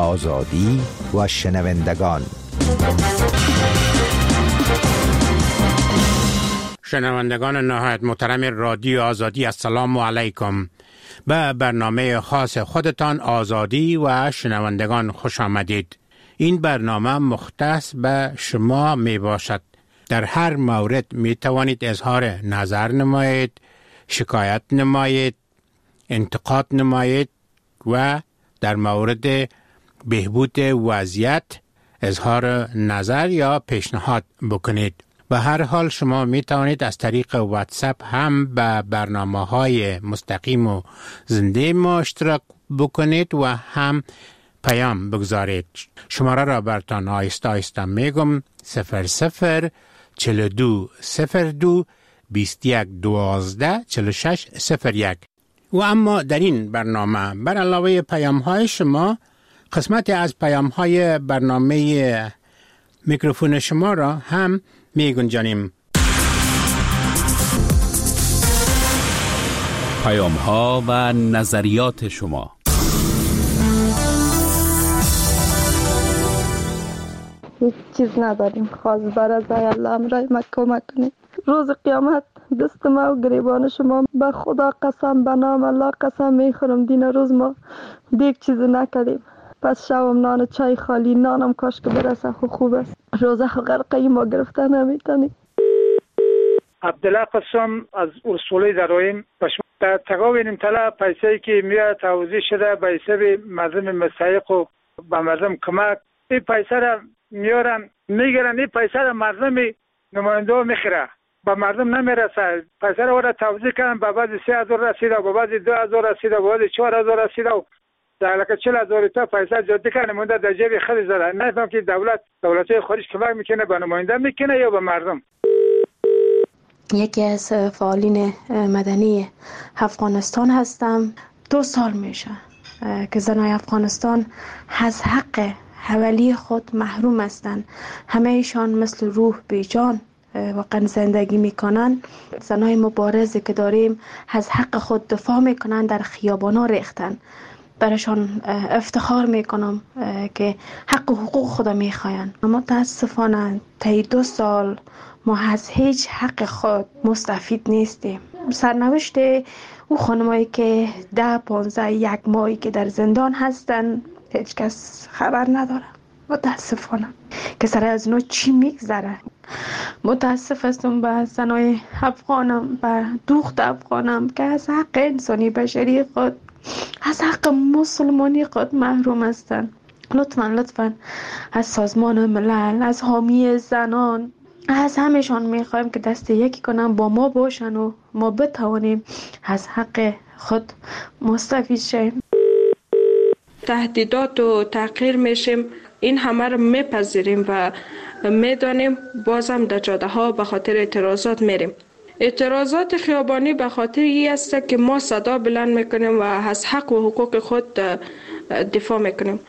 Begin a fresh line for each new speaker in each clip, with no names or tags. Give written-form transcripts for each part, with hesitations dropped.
آزادی و شنوندگان.
شنوندگان نهایت محترم رادیو آزادی، السلام علیکم. به برنامه خاص خودتان آزادی و شنوندگان خوش آمدید. این برنامه مختص به شما می باشد. در هر مورد می توانید اظهار نظر نمایید، شکایت نمایید، انتقاد نمایید و در مورد بهبود وضعیت اظهار نظر یا پیشنهاد بکنید. به هر حال شما می توانید از طریق واتساپ هم به برنامه‌های مستقیم و زنده ما اشتراک بکنید و هم پیام بگذارید. شماره را براتان آهسته آهسته میگم: 00 42 02 21 12 46 01. و اما در این برنامه بر علاوه پیام های شما، قسمت از پیام های برنامه میکروفون شما را هم می گنجانیم.
پیام ها و نظریات شما.
هیچ چیز نداریم خاص برای الله امرای ما کمک کنید. روز قیامت دست ما و گریبان شما به خدا قسم، به نام الله قسم میخورم دین روز ما دیگه چیزی نکردیم. پس شبم نان چای خالی، نانم کاش که برسه خوب است. روزه غرقه ما گرفته نمیتونی.
عبدالله قسم از اصولی درایم در تقاوین طلا پیسه‌ای که میاد توزیع شده به حساب مردم مستحق و به مردم کمک، این پیسه را میارن میگیرن، این پیسه را مردم نماینده میخره، به مردم نمیرسه. پیسه را توزیع کردن، به بعد 3000 رسیده، به بعد 2000 رسیده، به بعد 4000 رسیده و در لکه 40,000 تا پیسه جدی کنه مونده در جیب خود زده. نفهم که دولت خارج کمک میکنه به نماینده میکنه یا به مردم.
یکی از فعالین مدنی افغانستان هستم. 2 سال میشه که زنای افغانستان از حق حوالی خود محروم هستند. همه ایشان مثل روح بیجان واقعا زندگی میکنن. زنای مبارزی که داریم از حق خود دفاع میکنن، در خیابانا ریختن. برایشان افتخار میکنم که حق و حقوق خدا میخواین. متاسفانه طی 2 سال ما از هیچ حق خود مستفید نیستیم. سرنوشت او خانمایی که 10-15 1 ماهی که در زندان هستن هیچ کس خبر نداره. متاسفانه که سر از اینا چی میگذره. متاسف هستم به زنای افغانم، به دوخت افغانم که از حق انسانی بشری خود، از حق مسلمانی خود محروم هستند. لطفاً از سازمان ملل، از حامی زنان، از همشان میخوایم که دست یکی کنن، با ما باشن و ما بتوانیم از حق خود مستفید شیم.
تهدیدات و تحقیر میشیم، این همه رو میپذیریم و میدانیم. بازم در جاده ها به خاطر اعتراضات میریم. اعتراضات خیابانی به خاطر این است که ما صدا بلند میکنیم و از حق و حقوق خود دفاع میکنیم.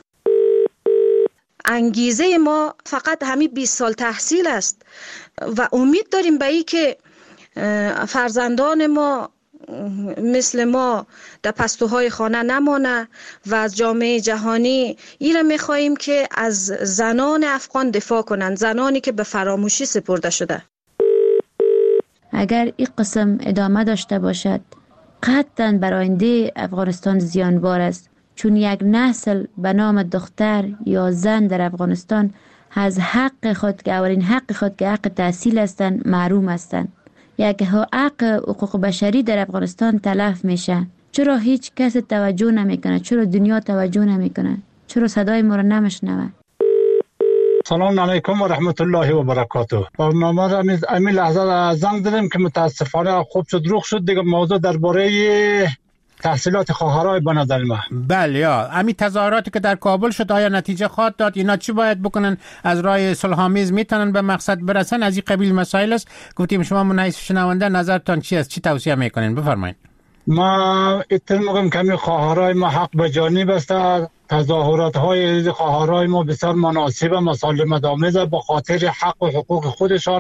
انگیزه ما فقط همین 20 سال تحصیل است و امید داریم به این که فرزندان ما مثل ما در پستوهای خانه نمانه و از جامعه جهانی این را میخواییم که از زنان افغان دفاع کنند، زنانی که به فراموشی سپرده شده.
اگر این قسم ادامه داشته باشد قطعاً بر آینده افغانستان زیانبار است، چون یک نسل به نام دختر یا زن در افغانستان از حق خود که اولین حق خود که حق تحصیل هستند محروم هستند. یک حق حقوق بشری در افغانستان تلف میشه. چرا هیچ کس توجه نمیکنه؟ چرا دنیا توجه نمیکنه؟ چرا صدای ما رو نمیشنوه؟
سلام علیکم و رحمت الله و برکاته. برنامه را امی لحظه زنگ داریم که متاسفانه خوب شد روخ شد دیگه. موضوع درباره تحصیلات خواهرای بنادر ما.
بله، یا امی تظاهراتی که در کابل شد آیا نتیجه خواهد داد؟ اینا چی باید بکنن؟ از راه صلح‌آمیز میتونن به مقصد برسن؟ از این قبیل مسائل است. گفتیم شما منعیس شنونده نظرتان چی است؟ چی توصیه میکنین؟ بفرمایید.
ما اتفاقا کمی خواهرای ما حق به جانب است. تظاهرات های خواهرای ما بسیار مناسب و مسالمت آمیز به خاطر حق و حقوق خودشان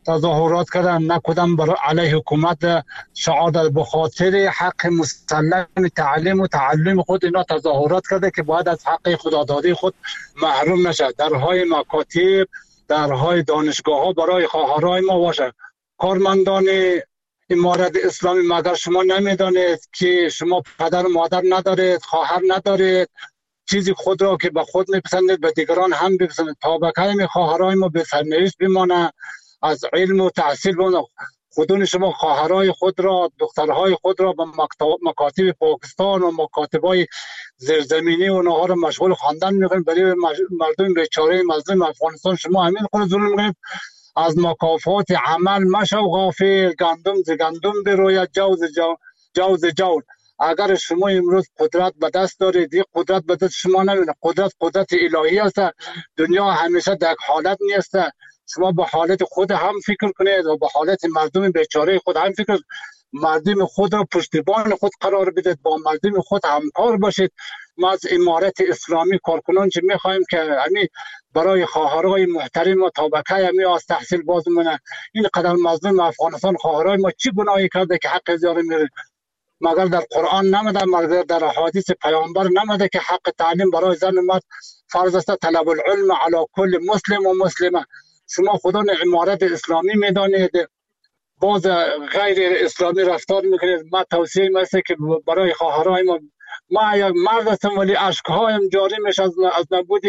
تظاهرات کردن، نه کدام برای علیه حکومت شعار داد. به خاطر حق مسلم تعلیم و تعلم خود اینا تظاهرات کرده که باید از حق خدادادی خود محروم نشد. درهای مکاتب، درهای دانشگاه ها برای خواهرای ما باشه. کارمندان امارت اسلامی، مگر شما نمیدانید که شما پدر و مادر ندارید، خواهر ندارید، چیزی خود را که به خود میپسندید به دیگران هم بپسندید. طابقه خواهرای ما به سرنوشت بمانه، از علم و تحصیل بمانه. خودون شما خواهرای خود را، دخترهای خود را به مکاتب پاکستان و مکاتبای زیرزمینی و اونها را مشغول خواندن میکنید. برای مردم بیچاره مظلوم افغانستان شما همین خود ظلم میکنید. از مکافات عمل مشو غافل، گندم ز گندم بروید، جو ز جو. اگر شما امروز قدرت به دست دارید، این قدرت به دست شما نمیاد. قدرت الهی است. دنیا همیشه در حالت نیست. شما به حالت خود هم فکر کنید و به حالت مردم بیچاره خود هم فکر. مردم خود را پشتیبان خود قرار بدید، با مردم خود همکار باشید. ما از امارت اسلامی کارکنان چه میخوایم که همین برای خواهرای محترم و طبقه همین از تحصیل بازمونه. این قدر مظلوم افغانستان خواهرای ما چی گناهی کرده که حق زیاره میره؟ مگر در قرآن نمده، مگر در احادیث پیامبر نمده که حق تعلیم برای زن و مرد فرض است؟ طلب العلم علی کل مسلم و مسلمه. شما خودان امارت اسلامی میدانید، باز غیر اسلامی رفتار میکنید. ما توصیه میشه که برای خواهرای ما یک مرد هستم ولی اشکهایم جاری میشه از نبود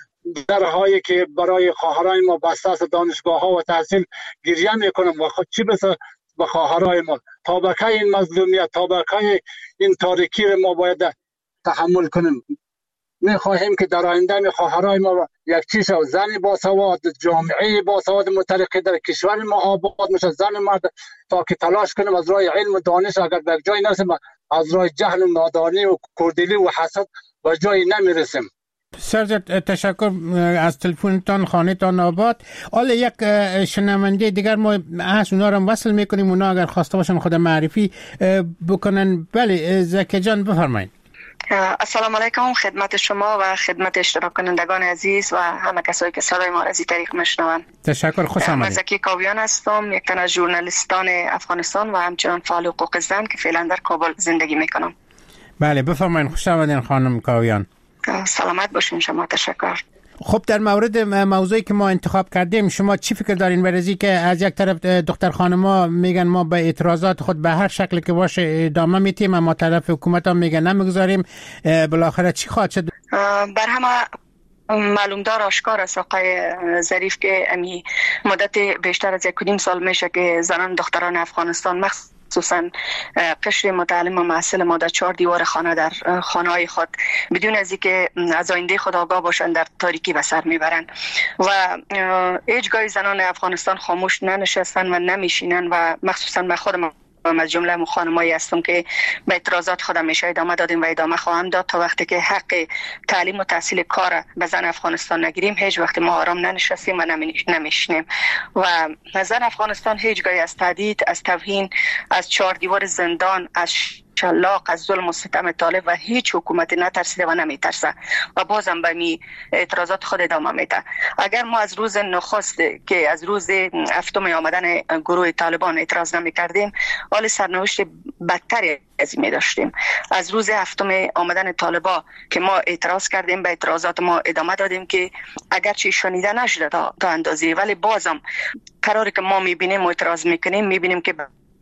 درهایی که برای خواهرای ما بسته است. دانشگاه ها و تحصیل گریه میکنم و خود چی بسه به خواهرای ما. طابقه این مظلومیت، طابقه این تاریکی رو ما باید تحمل کنیم. میخواهیم که در آینده خواهرای ما یک چیز زن باسواد، جامعه باسواد مترقی در کشور ما آباد میشه. زن مرد تا که تلاش کنیم از راه علم و دانش، اگر به جای نرسیم از راه جهل و نادانی و کردلی و حسد به جای نمیرسیم.
سرزد تشکر از تلفنتان، خانه‌تان آباد. حالا یک شنونده دیگر ما هست، اونا رو وصل میکنیم. اونا اگر خواسته باشن خود معرفی بکنن. بله زکی جان بفرمایید.
السلام علیکم خدمت شما و خدمت اشتراک کنندگان عزیز و همه کسایی که صدای ما را از این طریق میشنوند.
تشکر، خوش آمدید.
من زکی کاویان هستم، یک تن از ژورنالیستان افغانستان و همچنان فعال حقوق زن که فعلا در کابل زندگی میکنم.
بله بفرمایید. خوش آمدین خانم کاویان.
سلامت باشین شما. تشکر.
خب در مورد موضوعی که ما انتخاب کردیم شما چی فکر دارین؟ برای که از یک طرف دختر خانم‌ها میگن ما به اعتراضات خود به هر شکل که باشه ادامه میدیم، اما طرف حکومت ها میگن نمیگذاریم. بالاخره چی خواهد شد؟
بر همه معلوم دار آشکار است آقای ظریف که امی مدت بیشتر از 1.5 سال میشه که زنان دختران افغانستان خصوصا قشر متعلم و محصل ما در 4 دیوار خانه در خانه‌های خود بدون از اینکه از آینده خود آگاه باشند در تاریکی به سر میبرند و هیچگاه زنان افغانستان خاموش ننشستن و نمیشینن و مخصوصا من خودم از جمله خانمایی هستم که به اعتراضات خودم میشه ادامه دادیم و ادامه خواهم داد تا وقتی که حق تعلیم و تحصیل کار به زن افغانستان نگیریم. هیچ وقت ما آرام ننشستیم و نمیشنیم و زن افغانستان هیچگاهی از تهدید، از توهین، از 4 دیوار زندان، از شلاق، از ظلم و ستم طالب و هیچ حکومتی نترسیده و نمیترسه و بازم به می اعتراضات خود ادامه میده. اگر ما از روز نخست که از روز هفتم آمدن گروه طالبان اعتراض نمیکردیم، حال سرنوشت بدتری از این داشتیم. از روز هفتم آمدن طالبان که ما اعتراض کردیم، به اعتراضات ما ادامه دادیم که اگرچه شنیده نشده تا اندازه، ولی بازم قراری که ما میبینیم و اعتراض میکنیم میبینیم که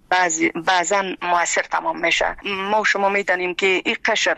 بعضا موثر تمام میشه. ما شما میدانیم که این قشر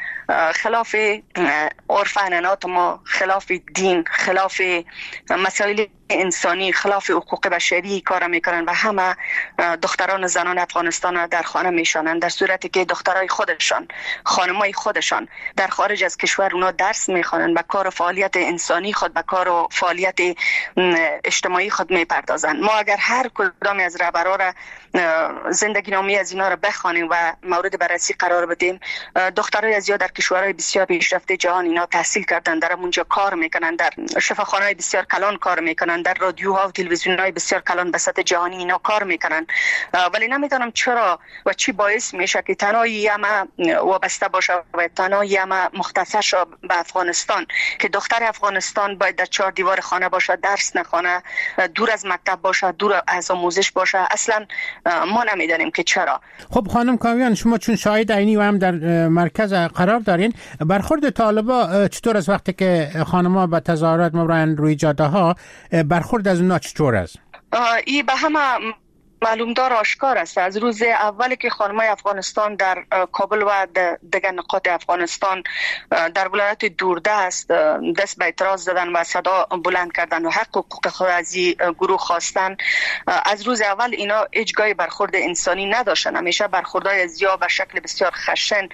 خلاف عرف عنعنات ما، خلاف دین، خلاف مسائل انسانی، خلاف حقوق بشری کار میکنن و همه دختران و زنان افغانستان در خانه میشانند، در صورتی که دخترای خودشان، خانمای خودشان در خارج از کشور اونا درس میخوانند، به کار و فعالیت انسانی خود، به کار و فعالیت اجتماعی خود میپردازند. ما اگر هر کدامی از رهبران را زندگی نامه از اینا را بخوانیم و مورد بررسی قرار بدیم، دخترای از در کشورهای بسیار پیشرفته جهان اینا تحصیل کردن، در اونجا کار میکنن، در شفاخانه‌های بسیار کلان کار میکنن، در رادیوها و تلویزیون‌های بسیار کلان به سطح جهانی اینا کار میکنن، ولی نمیدونم چرا و چی باعث میشه که تنها یما وابسته باشه و تنها یما مختصر شد به افغانستان، که دختر افغانستان باید در 4 دیوار خانه باشه، درس نخونه، دور از مکتب باشه، دور از آموزش باشه. اصلا ما نمیدونیم که چرا.
خب خانم کاویان، شما چون شاهد عینی و هم در مرکز قرار دارین، برخورد طالبا چطور است وقتی که خانم‌ها به تظاهرات میبرن روی جاده ها؟ برخورد از اونا چطور است؟
این به همه معلومدار آشکار است. از روز اولی که خانم‌های افغانستان در کابل و دیگر نقاط افغانستان در ولایت دوردست دست به اعتراض زدن و صدا بلند کردن و حقوق خود از این گروه خواستن، از روز اول اینا هیچگاه برخورد انسانی نداشتن. همیشه برخوردهای زیاد به شکل بسیار خشن،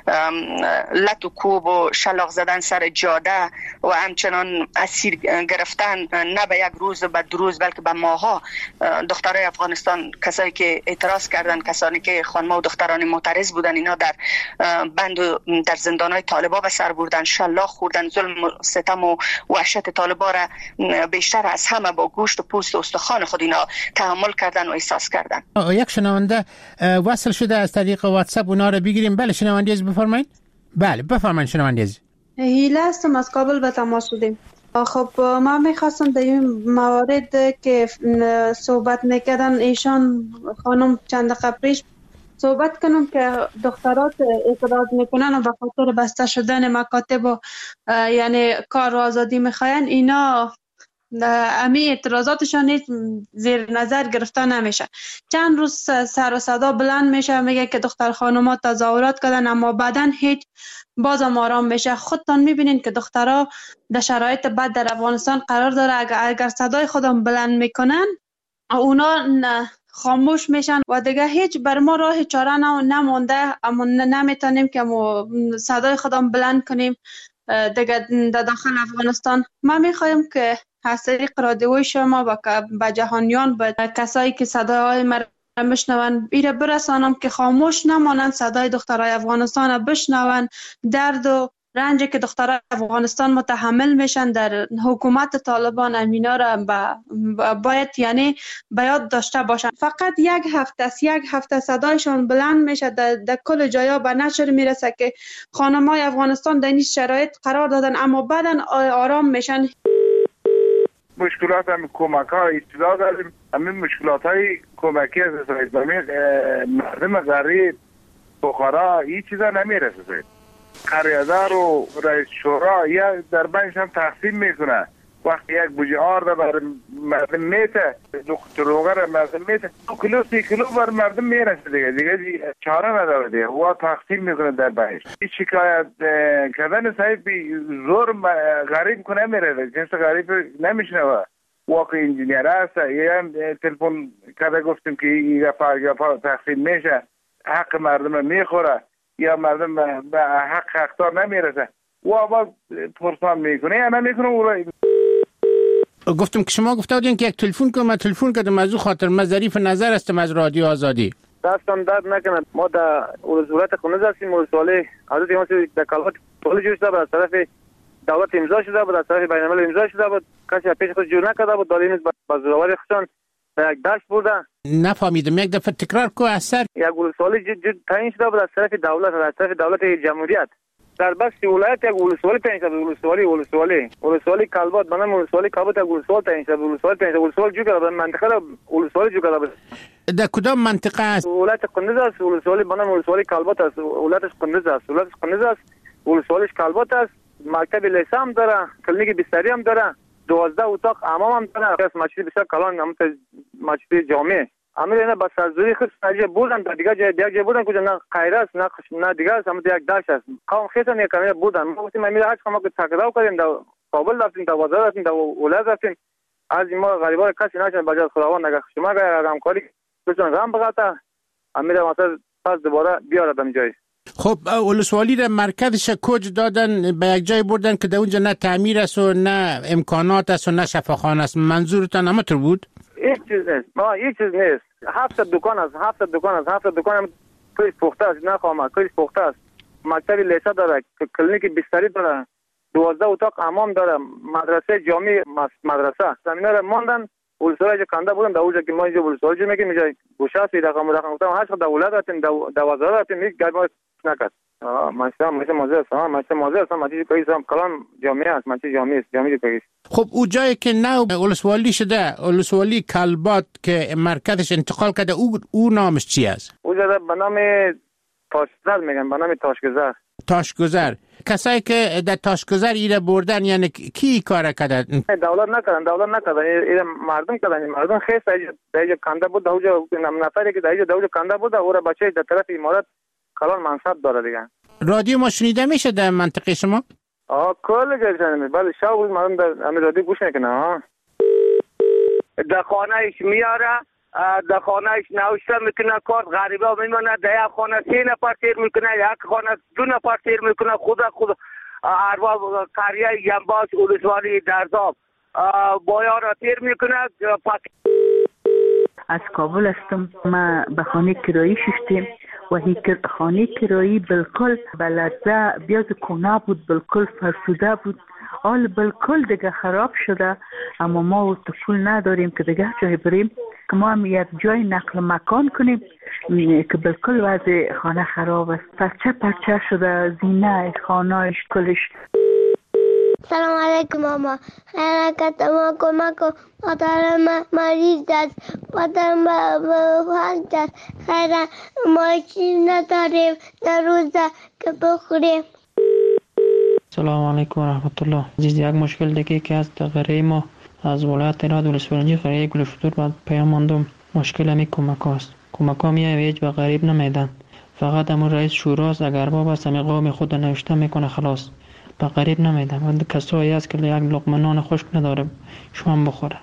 لط و کوب و شلاق زدن سر جاده و همچنان اسیر گرفتن، نه به یک روز و به 2 روز بلکه به ماها دخترای افغانستان، کسایی که اعتراض کردن، کسانی که خانم‌ها و دختران معترض بودن، اینا در بند و در زندان‌های طالبا به سر بردن، شلاق خوردن، ظلم و ستم و وحشت طالبا را بیشتر از همه با گوشت و پوست و استخوان خود اینا تحمل کردن و احساس کردن.
یک شنونده وصل شده از طریق واتساپ، اونا رو بگیریم. بله شنونده عزیز بفرمایید. بله بفرمایید شنونده عزیز.
هیله هستم، از کابل به تماس شدیم. خب ما میخواستم در این موارد که صحبت میکردن ایشان خانم چند دقیقه پیش صحبت کنم که دخترات اعتراض میکنن و به خاطر بسته شدن مکاتب و یعنی کار و آزادی میخواین، اینا امی اعتراضاتشان نیست زیر نظر گرفته نمیشه. چند روز سر و صدا بلند میشه، میگه که دختر خانوما تظاهرات کردن اما بعدن هیچ بازم آرام میشه. خودتان میبینین که دخترها در شرایط بد در افغانستان قرار داره، اگر صدای خودم بلند میکنن اونا خاموش میشن و دیگه هیچ بر ما راه چاره نمونده، اما نمیتونیم که صدای خودم بلند کنیم دیگه در داخل افغانستان. ما میخوایم که از طریق رادیوی شما با جهانیان، با کسایی که صدای ما بشنون ایره برسانم که خاموش نمانند، صدای دخترای افغانستان بشنون، درد و رنجی که دخترای افغانستان متحمل میشن در حکومت طالبان، امینا را باید یعنی بیاد داشته باشن. فقط یک هفته صدایشون بلند میشه، در کل جایا به نشر میرسه که خانمای افغانستان در این شرایط قرار دادن اما بعدن آرام میشن.
مشکلات هم کمک ها ابتدا داریم، همین مشکلات های کمکی از مردم غریب بخارا هیچ چیزا نمیرسه. قریادار و رئیس شورا یا در بینش هم تقسیم میکنه. وقتی یک بوجه آرد بر مردم میته، دکتروگر مردم میته، 2 کیلو 3 کیلو بر مردم میرسه دیگه چاره نداره دیگه، و تقسیم میکنه در بینش. این شکایت کردن صاحب زور غریب کنه میره، جنس غریب نمیشنوه. واقع انجینیر هست یا تلفن کرده گفتیم که این گفا تقسیم میشه، حق مردم میخوره یا مردم به حقدار نمیرسه و آواز پرسان میکنه یا نمیکنه. او را
گفتم که شما گفته بودین که یک تلفن کنم، من تلفن کردم از او خاطر من ظریف نظر هستم از رادیو آزادی.
دستم درد نکنه. ما در ولایت خونز هستیم، ولسوالی حضرت امام در کلات پول جور شده بود، از طرف دولت امضا شده بود، از طرف بین الملل امضا شده بود، کسی پیش خود جور نکرده بود، دارین با زوراوری خودشان به یک دشت بردن.
نفهمیدم، یک دفعه تکرار کو اثر.
یک ولسوالی تعیین شده بود از طرف دولت، از طرف دولت جمهوریت. در بخش ولایت یک ولسوالی تعیین شده بود، ولسوالی کلبات، بنام ولسوالی کلبات یک ولسوال تعیین شده بود، ولسوال جو کرده بود، منطقه را ولسوالی جو کرده بود.
در کدام منطقه است؟
ولایت قندز است، ولسوالی بنام ولسوالی کلبات است، ولایتش قندز است، ولسوالیش کلبات است، مکتب لیسه هم داره، کلینیک بستری هم داره، 12 اتاق حمام هم داره، از مسجد بسیار کلان، مسجد جامع. امیر اینا با سرزوری خود ساجه بودن، در دیگه جای بودن کجا نه خیر است نه دیگه است، هم یک دشت است. قوم خیسن یک کمی بودن. ما گفتیم امیر هر ما که تقاضا کردیم در کابل رفتیم، در بازار رفتیم، در ولایت رفتیم، از ما غریبا کسی نشون بجای خداوند نگه شما اگر همکاری بتون غم بغاته امیر مثلا پس دوباره بیاردم جای.
خب ولسوالی را مرکزش کج دادن، به یک جای بردن که در اونجا نه تعمیر است و نه امکانات است و نه شفاخانه است. منظورتان همطور بود؟
هیچ چیز نیست. هیچ چیز نیست. 7 دکان است. 7 دکان هم کلیش پخته است، نه خامه کلیش پخته است. مکتب لیسه داره، کلینیک بستری داره، 12 اتاق حمام داره، مدرسه جامع مدرسه. زمینا را ماندن ولسوالی کنده بودن در اونجا که ما اینجا ولسوالی میگیم اینجا گوشه است رقم گفتم هشت دولت هستیم 12 هستیم یک گرم نکرد. من موزه هستم من چیزی پیسم کلان جامعه است، من چیزی جامعه است، جامعه پیس.
خب او جایی که نو ولسوالی شده، ولسوالی کلبات که مرکزش انتقال کرده، او نامش چی است؟
او جا به نام تاشگذر میگن، به نام تاشگذر.
تاشگذر. کسایی که در تاشگذر ایره بردن یعنی کی کار کردن؟
دولت نکردن این مردم کردن. مردم خیلی در اینجا کنده بود، اونجا نفری که در اینجا کنده بود او را بچه در طرف امارات کلان منصب داره دیگه. رادیو
ما شنیده میشه در منطقه شما؟
کل جلسه بله شب مردم در همین رادیو گوش میکنه. در خانهش میاره، در خانهش نوشته میکنه کارت غریبه میمونه، در یک خانه 3 نفر تیر میکنه، یک خانه 2 نفر تیر میکنه. خود ارباب قریه ینباش ولسوالی درزاب بایا را تیر میکنه.
از کابل هستم. ما به خانه کرایی شدیم و هی خانه کرایی بالکل بلده بیاد کنه بود، بالکل فرسوده بود، حال بالکل دیگه خراب شده. اما ما پول نداریم که دیگه جای بریم که ما هم یک جای نقل مکان کنیم که بالکل وضع خانه خراب است، پرچه شده، زینه خانهش کلش.
سلام علیکم ماما، حرکت ما کمک کن، مادرم مریض است، مادرم بفرد است، خیلی ما چیز نداریم در روزه که بخوریم.
سلام علیکم و رحمت الله. عزیز، یک مشکل دیگه که از غریه ما از ولایت راد ولسوالی قریه گلشتور بعد پیام ماندم. مشکل همی کمک هاست. کمک ها میای هیچ به غریب نمیدن، فقط همون رئیس شوراست اگر باب است همی قوم خود نوشته میکنه خلاص، به غریب نمیدن. و کسایی هست که یک لقمه نان خشک نداره شما بخوره.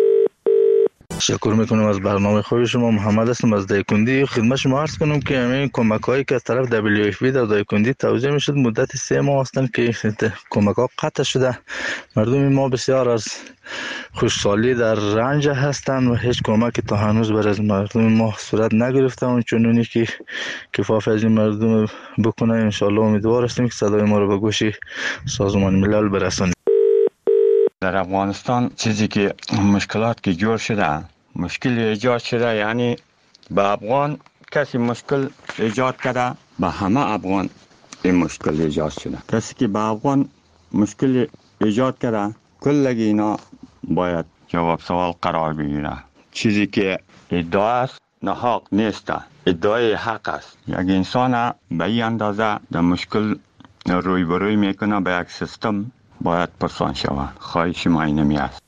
تشکر میکنم از برنامه خوب شما. محمد هستم از دایکندی. خدمت شما عرض کنم که همین کمک هایی که از طرف WFP در دایکندی توزیع میشد مدت 3 ماه هستند که کمک ها قطع شده. مردم ما بسیار از خوشحالی در رنج هستند و هیچ کمکی تا هنوز بر از مردم ما صورت نگرفته. اون چنونی که کفایت از این مردم بکنه ان شاء الله امیدوار هستیم که صدای ما رو به گوش سازمان ملل برسانیم.
در افغانستان چیزی که مشکلات که جور شده، مشکل ایجاد شده، یعنی به افغان کسی مشکل ایجاد کرده، به همه افغان این مشکل ایجاد شده. کسی که به افغان مشکل ایجاد کرده کلگی اینا باید جواب سوال قرار بگیره. چیزی که ادعا است ناحق نیست، ادعای حق است. یک انسان به این اندازه در مشکل روی بروی میکنه به یک سیستم باید پرسان شود. خواهش ما اینمی است.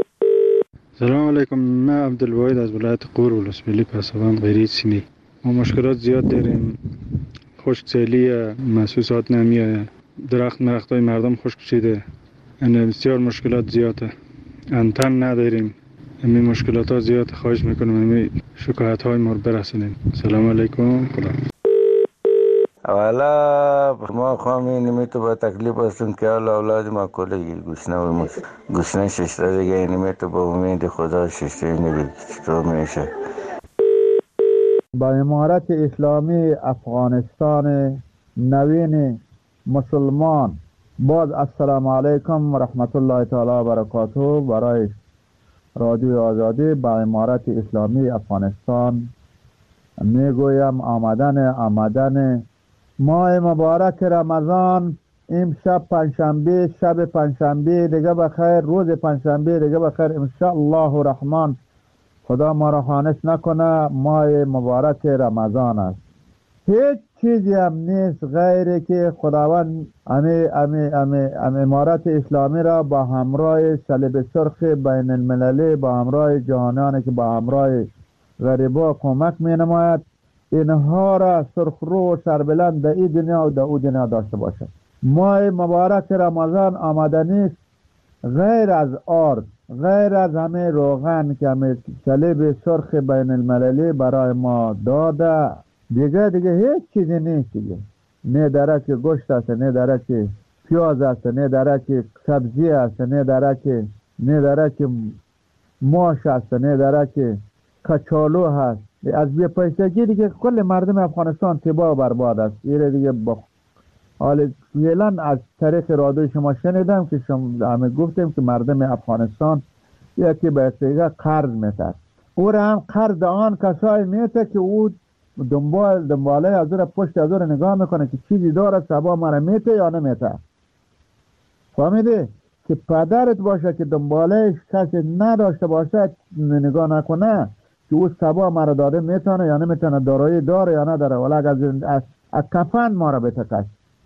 سلام علیکم، من عبدالواحد از ولایت غور ولسوالی پسابند غیری سیمی. ما مشکلات زیاد داریم، خشکسالی محسوسات نمیه، درختای مردم خشک شده، یعنی بسیار مشکلات زیاده. انتن نداریم، همین مشکلات ها زیاد. خواهش میکنم همین شکایت های ما رو برسونیم. سلام علیکم. خدا
اولا ما خواهمی نمیتو با تکلیف هستیم که اولاد ما کلی گشنه ششته دیگه نمیتو با امید خدا ششته نبید چطور میشه.
با امارت اسلامی افغانستان نوین مسلمان باز السلام علیکم و رحمت الله تعالی و برکاته. برای رادیو آزادی با امارت اسلامی افغانستان میگویم آمدن ماه مبارک رمضان امشب پنجشنبه، شب پنجشنبه دیگه بخیر، روز پنجشنبه دیگه بخیر ان شاء الله الرحمن. خدا ما را خانش نکنه. ماه مبارک رمضان است. هیچ چیزی هم نیست غیر که خداوند امارت اسلامی را با همراه صلیب سرخ بین المللی، با همراه جهانیانی که با همراه غریبا کمک می نماید، اینها را سرخرو و سربلند در این دنیا و در او دنیا داشته باشد. ماه مبارک رمضان آمدنی است غیر از آرد، غیر از همه روغن که همه صلیب سرخ بین المللی برای ما داده، دیگه هیچ چیزی نیست دیگه. نه درک گوشت است، نه درک پیاز است، نه درک سبزی است، نه درک ماش است، نه درک کچالو هست. از بی پیسگی دیگه کل مردم افغانستان تباه و برباد است. ایره دیگه حالا فعلا از طریق رادیو شما شنیدم که شما همه گفتیم که مردم افغانستان یکی به اصطلاح قرض میده، او را هم قرض آن کسایی میده که او دنباله از او پشت از او نگاه میکنه که چیزی داره سبا مرا میده یا نمیده. فهمیدی؟ که پدرت باشه که دنبالهش کسی نداشته باشه، نگاه نکنه که او سبا مرا داده میتونه یا نمیتونه، دارایی داره یا نداره، ولی از کفن ما را بتکش.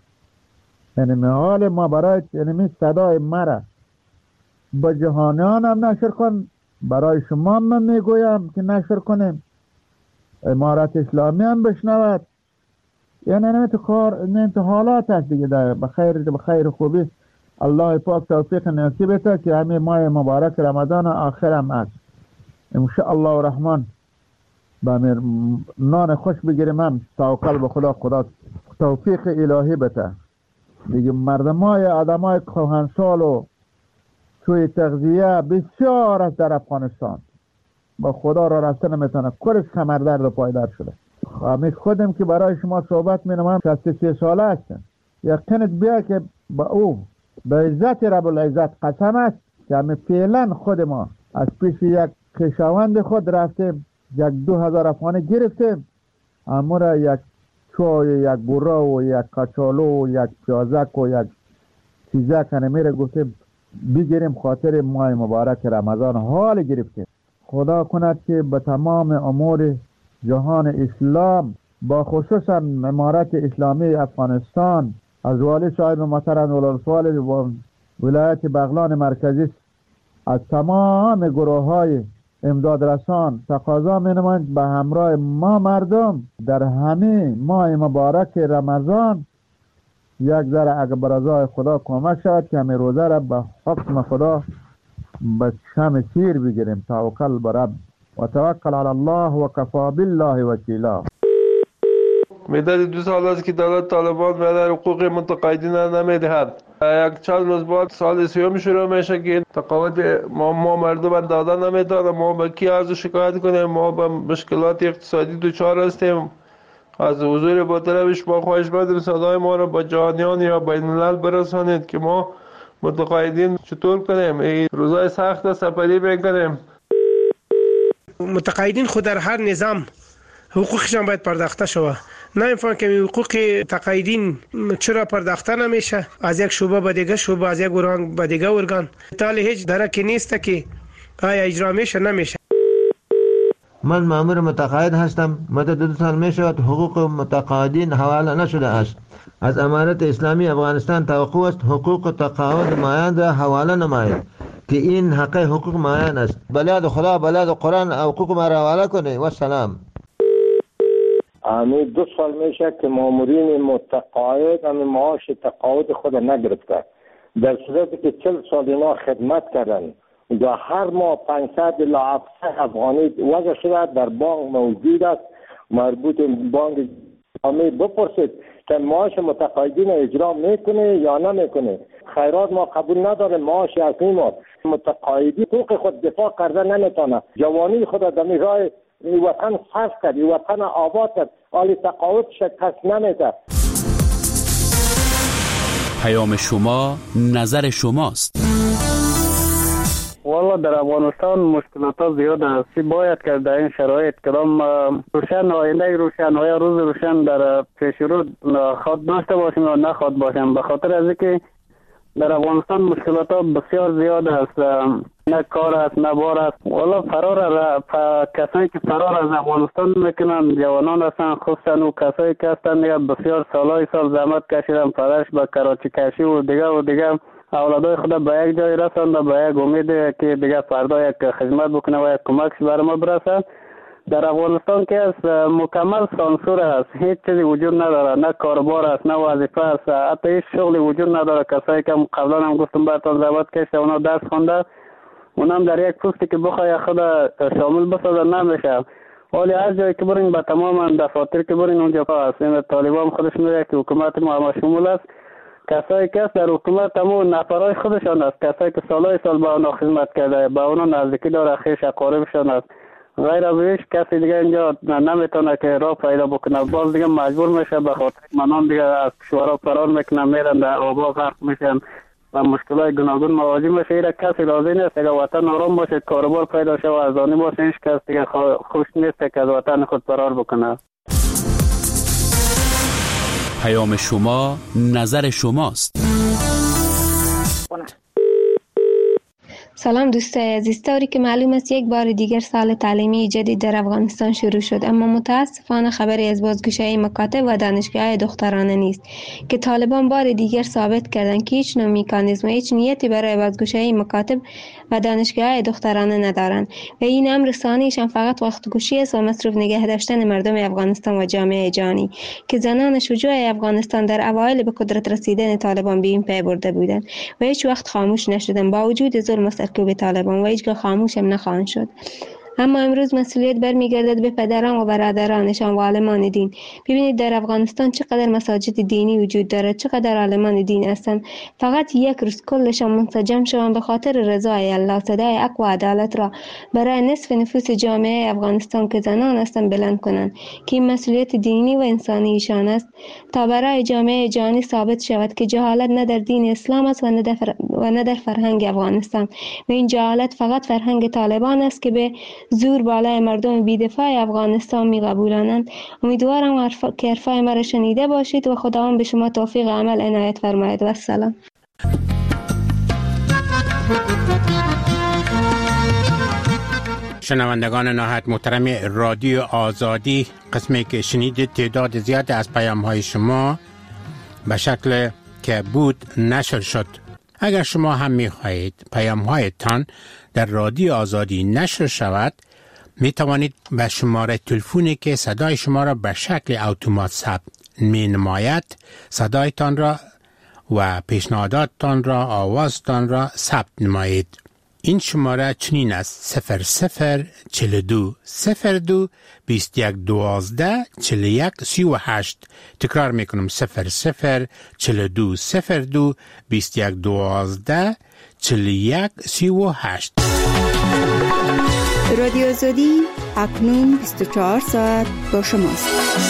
یعنی حال ما برای یعنی صدای مرا به جهانیان هم نشر کن، برای شما من میگویم که نشر کنیم، امارت اسلامی هم بشنود. یعنی نمیت حالات هست دیگه، به خیر خوبی الله پاک توفیق نصیب بده که همین ماه مبارک رمضان آخر هم است ان شاء الله الرحمن با نان خوش بگیریم، هم توکل به خدا توفیق الهی بده دیگه. مردمای آدمای کهنسال و توی تغذیه بسیار است در افغانستان، با خدا را رسته نمیتونه، کلش کمردرد و پایدار شده. همین خودم که برای شما صحبت مینمم 63 ساله هستم، یقینت بیا که با او به عزت رب العزت قسم است که همین فعلا خود ما از پیش یک خویشاوند خود رفتیم، یک 2000 افغانی گرفتیم، اما را یک چای، یک برا و یک کچالو و یک پیازک و یک چیزک نمیره گفتیم بگیریم خاطر ماه مبارک رمضان. حال گرفتیم. خدا کند که به تمام امور جهان اسلام با خصوصا امارت اسلامی افغانستان از والی صاحب محترم ولایت ولایت بغلان مرکزی از تمام گروه های امداد رسان تقاضا می‌نمایند به همراه ما مردم در همه ماه مبارک رمضان یک ذره اگر برای خدا کمک شود که همه روزه را به حکم خدا به شم سیر بگیریم. توکل بر رب و توکل علی الله و کفا بالله وکیلا.
مدت 2 سال است که دولت طالبان به حقوق متقاعدین نمیدهد. یک چند روز بعد سال سیوم شروع میشه که تقاعد ما مردم دادن نمیتونه. ما به کی از شکایت کنیم؟ ما به مشکلات اقتصادی دچار هستیم. از حضور با طرفش ما خواهش می‌کنیم صدای ما را با جهانیان یا بین الملل برسانید که ما متقاعدین چطور کنیم. این روزای سخت سپری میکنیم.
متقاعدین خود در هر نظام حقوقشان باید پرداخته شود. نمی‌فهمم که حقوق تقاعدین چرا پرداخته نمیشه، از یک شعبه به دیگه شعبه، از یک ارگان به دیگه ارگان، تا هیچ درکی نیست که آیا اجرا میشه نمیشه.
من مأمور متقاعد هستم. مدت 2 سال می شود حقوق متقاعدین حواله نشده است. از امارت اسلامی افغانستان توقع است حقوق تقاعد مایان را حواله نماید که این حقوق مایان است. بلاد خدا بلاد قرآن حقوق ما را حواله کنه و سلام.
همین 2 سال میشه که مامورین متقاعد همین معاش تقاعد خود نگرفته، در صورتی که 40 سال اینا خدمت کردن و هر ماه 500 الی 700 افغانی وضع شده در بانک موجود است. مربوط بانک اسلامی بپرسید که معاش متقاعدین اجرا میکنه یا نمیکنه. خیرات ما قبول نداره، معاش اصلی ما متقاعدی حقوق خود دفاع کرده نمیتونه. جوانی خود در راه این وطن صرف کرد، این وطن آباد کرد، حالی تقاعد شکست نمیده.
پیام شما نظر شماست.
والا در افغانستان مشکلات زیاد است. باید که در این شرایط کدام روشن آینده روشن و یا روز روشن در پیش رو خود داشته باشیم یا نخواد باشیم، به خاطر از اینکه در افغانستان مشکلات بسیار زیاد است. نه کار است نه بار است. والا کسایی که فرار از افغانستان میکنن جوانان هستن، خصوصا او کسایی که هستن بسیار سالهای سال زحمت کشیدن، پدرش به کراچی کشی و دیگه اولادای خود به یک جای رسانده، به یک امید که دیگه فردا یک خدمت بکنه و یک کمکش بر ما برسه. در افغانستان که است مکمل سانسور است، هیچ چیزی وجود نداره، نه کاربار است نه وظیفه است، حتی هیچ شغلی وجود نداره. کسایی که قبلا هم گفتم براتون زحمت کشیده اونا درس خونده، اونم در یک پستی که بخوای خود شامل بسازه نمیشه. ولی هر جایی که برین به تمام دفاتر که برین اونجا است. این طالبان خودش میگه که حکومت ما شمول است. کسایی که در حکومت همون نفرای خودشان است، کسایی که سالهای سال با اونا خدمت کرده، با اونا نزدیکی داره، خویش اقاربشان است. غیر از هیچ کسی دیگه اینجا نمیتونه که راه پیدا بکنه. باز دیگه مجبور میشه به خاطر منان دیگه از کشورها فرار میکنن، میرن در آبا غرق میشن و مشکلات گوناگون مواجه میشه. اینا کسی راضی نیست که وطن آرام باشه، کاروبار پیدا شه و ارزانی باشه. هیچ کس دیگه خوش نیست که از وطن خود فرار بکنه.
پیام شما نظر شماست.
سلام دوستای عزیز، طوری که معلوم است یک بار دیگر سال تعلیمی جدید در افغانستان شروع شد، اما متاسفانه خبری از بازگشایی مکاتب و دانشگاه‌های دخترانه نیست که طالبان بار دیگر ثابت کردند که هیچ نوع مکانیزم و هیچ نیتی برای بازگشایی مکاتب و دانشگاه‌های دخترانه ندارند و این امر ثانیشان فقط وقت کشی است و مصروف نگه داشتن مردم افغانستان و جامعه جهانی که زنان شجاع افغانستان در اوایل به قدرت رسیدن طالبان به این پی برده بودند و هیچ وقت خاموش نشدند با وجود ظلم سرکوب طالبان و هیچگاه خاموش هم نخواهند شد. اما امروز مسئولیت برمیگردد به پدران و برادرانشان و عالمان دین. ببینید در افغانستان چقدر مساجد دینی وجود دارد، چقدر عالمان دین هستند. فقط یک روز کلشان منسجم شوند به خاطر رضای الله، صدای حق و عدالت را برای نصف نفوس جامعه افغانستان که زنان هستند بلند کنند که این مسئولیت دینی و انسانی ایشان است تا برای جامعه جهانی ثابت شود که جهالت نه در دین اسلام است و نه در فرهنگ افغانستان و این جهالت فقط فرهنگ طالبان است که به زور بالای مردم بی‌دفاع افغانستان می‌قبولانند. امیدوارم که حرفای مرا شنیده باشید و خداوند به شما توفیق عمل عنایت فرماید. و السلام.
شنوندگان نهایت محترم رادیو آزادی، قسمی که شنیدید تعداد زیاد از پیام‌های شما به شکل که بود نشر شد. اگر شما هم می‌خواهید پیام‌هایتان در رادیو آزادی نشر شود، می توانید به شماره تلفنی که صدای شما را به شکل اتومات ثبت می نماید صدایتان را و پیشنهاداتتان را، آوازتان را ثبت نمایید. این شماره چنین است: 0042 02 21 12 41 38. تکرار میکنم: 0042 02 21 12 41 38.
رادیو آزادی اکنون 24 ساعت با شماست.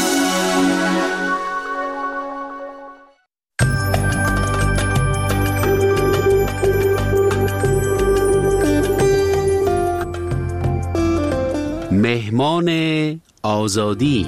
مهمان آزادی.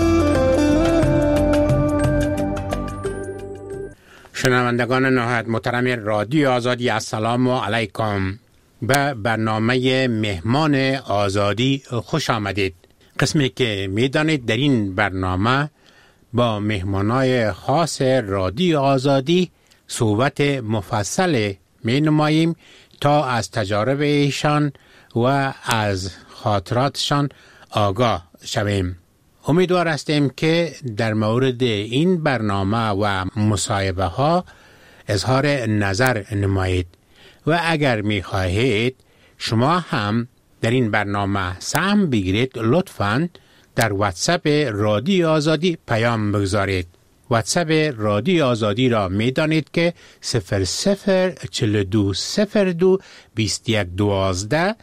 شنوندگان نهایت محترم رادیو آزادی، السلام علیکم. به برنامه مهمان آزادی خوش آمدید. قسمی که میدانید در این برنامه با مهمانای خاص رادیو آزادی صحبت مفصل می نماییم تا از تجارب ایشان و از خاطراتشان آگاه شویم. امیدوار هستیم که در مورد این برنامه و مصاحبه ها اظهار نظر نمایید و اگر می خواهید شما هم در این برنامه سهم بگیرید، لطفاً در واتساپ رادیو آزادی پیام بگذارید. واتساپ رادیو آزادی را می دانید که 004202 21 12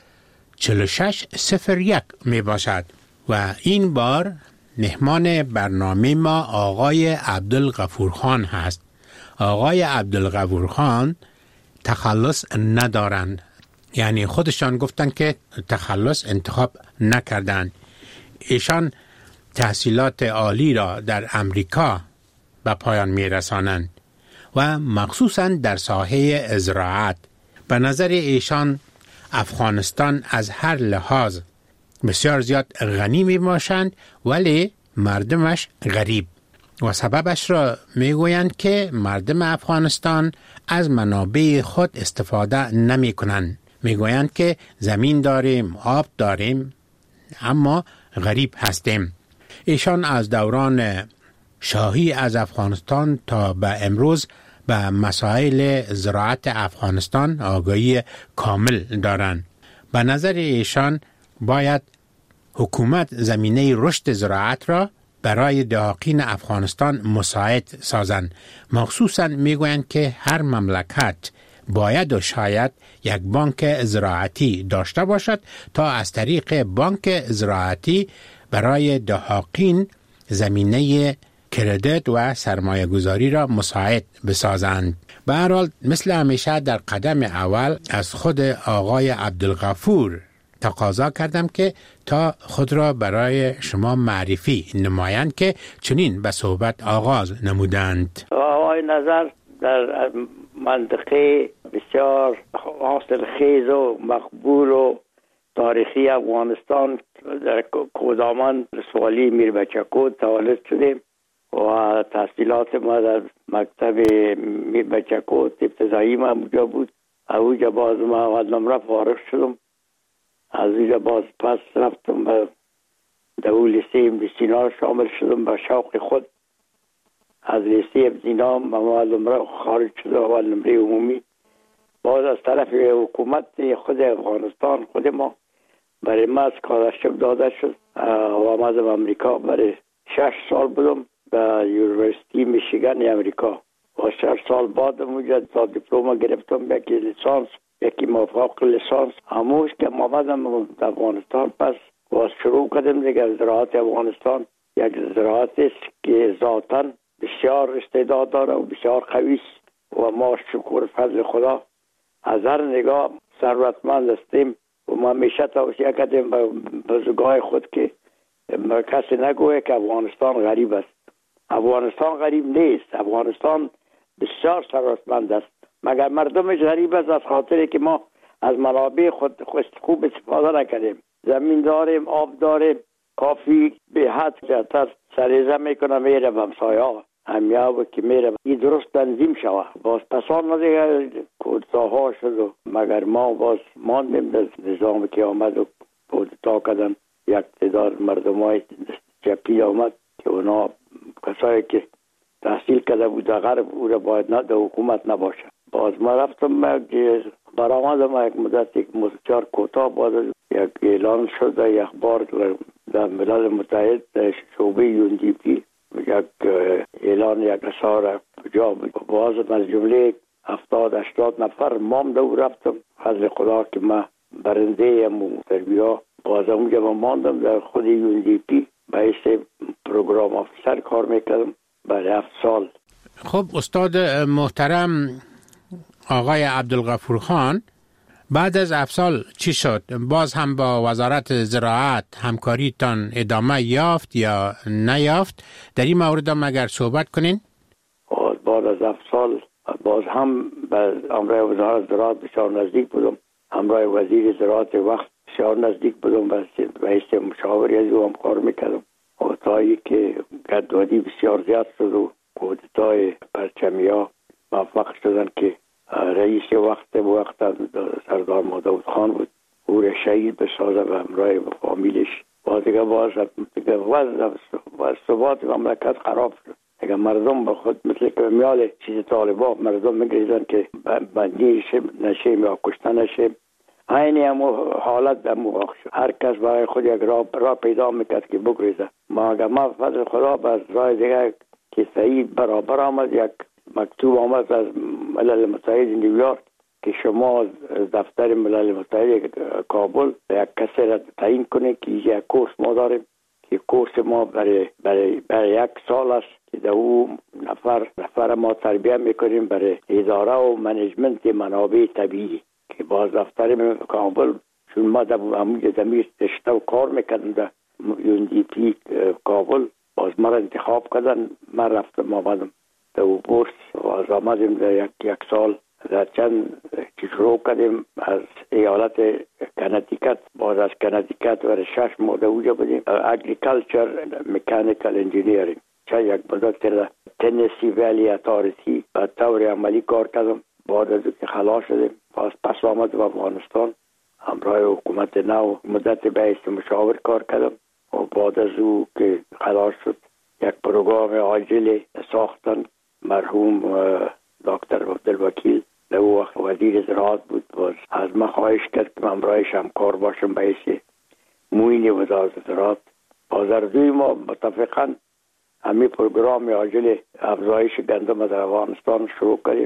4601 می باشد. و این بار مهمان برنامه ما آقای عبدالغفور خان هست. آقای عبدالغفور خان تخلص ندارند، یعنی خودشان گفتن که تخلص انتخاب نکردند. ایشان تحصیلات عالی را در امریکا به پایان می رسانند و مخصوصاً در ساحه زراعت. به نظر ایشان افغانستان از هر لحاظ بسیار زیاد غنی می باشند ولی مردمش غریب و سببش را می گویند که مردم افغانستان از منابع خود استفاده نمی کنند. می گویند که زمین داریم، آب داریم، اما غریب هستیم. ایشان از دوران شاهی از افغانستان تا به امروز به مسائل زراعت افغانستان آگاهی کامل دارند. به نظر ایشان باید حکومت زمینه رشد زراعت را برای دهقین افغانستان مساعد سازند. مخصوصاً میگویند که هر مملکت باید و شاید یک بانک زراعتی داشته باشد تا از طریق بانک زراعتی برای دهاقین زمینه کردیت و سرمایه گذاری را مساعد بسازند. به هر حال مثل همیشه در قدم اول از خود آقای عبدالغفور تقاضا کردم که تا خود را برای شما معرفی نمایند که چنین به صحبت آغاز نمودند.
آقای نظر در منطقه بسیار حاصل خیز و مقبول و تاریخی افغانستان در کودامان سوالی میر بچکود تولد شدیم و تحصیلات ما در مکتب میر بچکود ابتدایی ما اونجا بود. اونجا باز ما اول نمره فارغ شدم. از اونجا باز پس رفتم به دو لیسه سینا شامل شدم به شوق خود. از لیسه سینا اول نمره خارج شدم، اول نمره عمومی. باز از طرف حکومت خود افغانستان خود ما برای ما اسکالرشیپ داده شد و آمدم امریکا. برای 6 سال بودم به یونیورسیتی میشیگن امریکا و 6 سال بعد اونجا تا دیپلم گرفتم، یکی لیسانس یکی موافق لیسانس. هموش که آمدم افغانستان پس باز شروع کردم دیگه زراعت افغانستان. یک زراعت است که ذاتاً بسیار استعداد داره و بسیار قوی است و ما شکر فضل خدا از هر نگاه ثروتمند هستیم و ما همیشه توصیه کردیم به بزرگای خود که کسی نگوید که افغانستان غریب است. افغانستان غریب نیست، افغانستان بسیار ثروتمند است، مگر مردمش غریب است از خاطر که ما از منابع خود خوب استفاده نکردیم. زمین داریم، آب داریم، کافی به حد زیادتر سریزه میکنه میره به همسایه‌ها همیابه که میره این درست تنظیم شود. باز پسان دیگه کودتاها شد و مگر ما باز ماندیم در نظامی که آمد و کودتا کردن. یک تعداد مردمای جبهی آمد که اونا کسایی که تحصیل کرده بود در غرب او را باید نه در حکومت نباشه. باز ما رفتم برآمدم یک مدت یک بسیار کوتاه باز یک اعلان شد در یک اخبار در ملل متحد در شعبه UNDP یک اعلان یک اثار جا باز از جمله 70-80 نفر مانده و رفتم. فضل خدا که من برنده تربیه باز اونجا ماندم در خود UNDP باعث پروگرام افسر کار میکردم برای 7 سال.
خب استاد محترم آقای عبدالغفور خان، بعد از 7 سال چی شد؟ باز هم با وزارت زراعت همکاریتان ادامه یافت یا نیافت؟ در این مورد هم اگر صحبت کنین؟
بعد از 7 سال باز هم به همراه وزارت زراعت بسیار نزدیک بودم. همراه وزیر زراعت وقت بسیار نزدیک بودم و رئیس مشاوری از او هم کار میکردم. و تایی که گدوادی بسیار زیاد شد و کودتای پرچمیا موفق شدن که رئیس وقت سردار مادود خان بود او را شهید بسازه و همراه فامیلش. باز دیگه وضع ثبات مملکت خراب شد. دیگه مردم به خود مثل که میال چیز طالبا مردم میگریزن که بندی نشیم یا کشته نشیم. اینی همو حالت همو واقع شد. هر کس برای خود یک راه پیدا میکرد که بگریزه. ما فضل خدا به راه دیگه که صحیح برابر آمد، یک مکتوب آمد از ملل متحد نیویورک که شما دفتر ملل متحد کابل یک کسی را تعیین کنه که یک کورس ما داریم که کورس ما برای 1 سال است که در او نفر ما تربیه میکنیم برای اداره و منیجمنت منابع طبیعی که باز دفتر کابل چون ما در همونجا دمیر رشته و کار میکردم در UNDP کابل باز ما را انتخاب کردن. من رفتم آمدم در او کورس و از آمدیم در یک سال در چند که شروع کردیم از ایالت کنتیکت. باز از کنتیکت برای 6 ماه در اونجا بودیم اگریکلچر مکانیکل انجینیرینگ. چند یک مدت در تنسی ویلی اتارتی به طور عملی کار کردم. بعد از که خلاص شدیم پس آمد به افغانستان همراه حکومت نو مدت بیست مشاور کار کردم و بعد از او که خلاص شد یک پروگرام عاجل ساختن. مرحوم دکتر عبدالوکیل در او وقت وزیر زراعت بود. باز از من خواهش کرد که من برایش همکار باشم باعث معین وزارت زراعت. باز اردوی ما متفقاً همین پروگرام عاجل افزایش گندم در افغانستان شروع کردیم و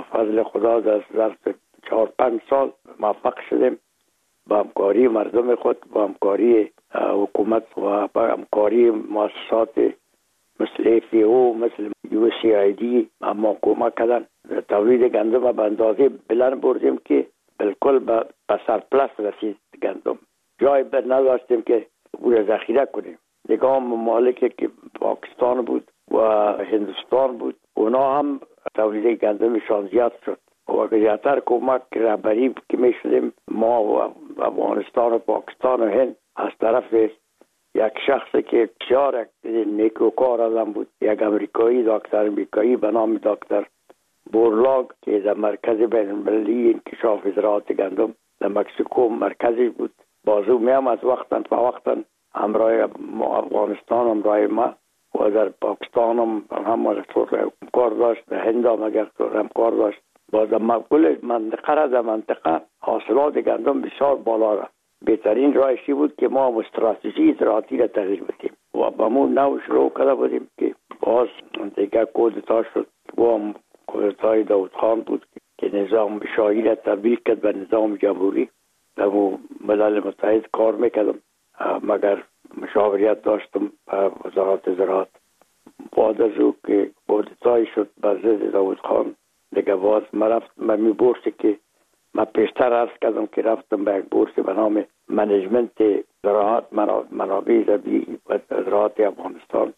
فضل خدا در ظرف 4-5 سال موفق شدیم با همکاری مردم خود، با همکاری حکومت و با همکاری مؤسسات مثل FAO، مثل USAID اما کمک کردن. تولید گندم به اندازه بلند بردیم که بالکل به سرپلس رسید گندم. جای بر نداشتیم که او را ذخیره کنیم. دیگه ممالکی که پاکستان بود و هندوستان بود، اونا هم تولید گندمشان زیاد شد و زیادتر کمک رهبری که می شدیم ما و افغانستان و پاکستان و هند از طرف یک شخصی که بسیار نیکوکار آدم بود، یک امریکایی، دکتر امریکایی به نام دکتر بورلاگ که در مرکز بین المللی انکشاف زراعت گندم در مکسیکو مرکزی بود. بازو می هم از وقتا تا وقتا همراه افغانستان همراه ما و در پاکستان هم کار داشت، در هند هم اگر کار داشت. باز مقبول منطقه را در منطقه حاصلات گندم بسیار بالا را. بهترین راهشی بود که ما استراتژی زراعتی را تغییر بدیم و با مون نو شروع کرده بودیم که باز دیگه کودتا شد و هم کودتای داود خان بود که نظام شاهی را تبدیل کرد به نظام جمهوری. در ملل متحد کار میکردم مگر مشاوریت داشتم به وزارت زراعت. بعد از او که کودتای شد به ضد داود خان دیگه باز من می بورسی که من پیشتر عرض کردم که رفتم به یک بورس به نام منیجمنت زراعت منابع طبیعی و زراعت افغانستان.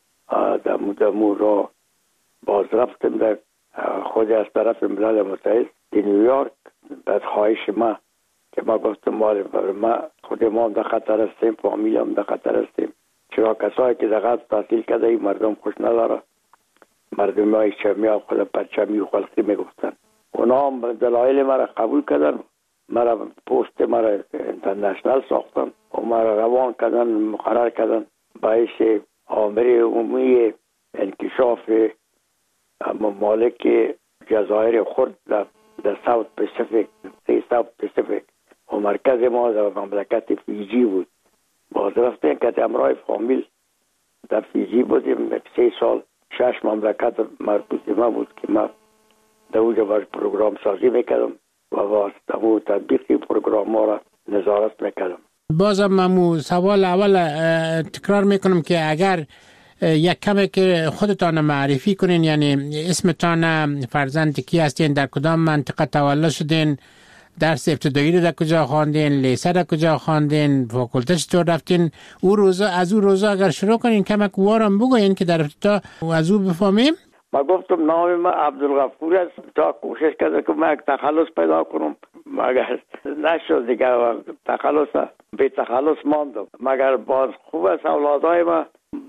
در مو را باز رفتم در خود از طرف ملل متحد در نیویورک. بعد خواهش ما که ما گفتم ما خود ما در خطر هستیم، فامیل هم در خطر هستیم، چرا کسایی که در غرب تحصیل کرده این مردم خوش نداره، مردم های چمی ها خود پرچمی و خلقی میگفتن. اونا هم دلایل مرا قبول کردن، مرا پوست مرا انترنشنال ساختن و مرا روان کردن، مقرر کردن باعث آمر عمومی انکشاف ممالک جزایر خرد در ساوت پسیفیک و مرکز ما در مملکت فیجی بود. باز رفتیم که امرای فامیل در فیجی بودیم 3 سال. 6 مملکت مربوط ما بود که ما در اونجا باید پروگرام سازی میکردم و باز در تطبیق پروگرام ها را نظارت میکردم.
بازم من سوال اول تکرار میکنم که اگر یک کمی که خودتان معرفی کنین، یعنی اسمتان، فرزند کی هستین، در کدام منطقه تولد شدین، درس ابتدایی رو در کجا خواندین، لیسه در کجا خواندین، فاکولته چطور رفتین، از او روزا اگر شروع کنین کمک وارم بگوین که در ابتدا از او بفهمیم.
ما گفتم نام من عبدالغفور است. تا کوشش کردم که من یک تخلص پیدا کنم مگر نشد دیگه. تخلص به تخلص ماندم. مگر باز خوب است اولادای ما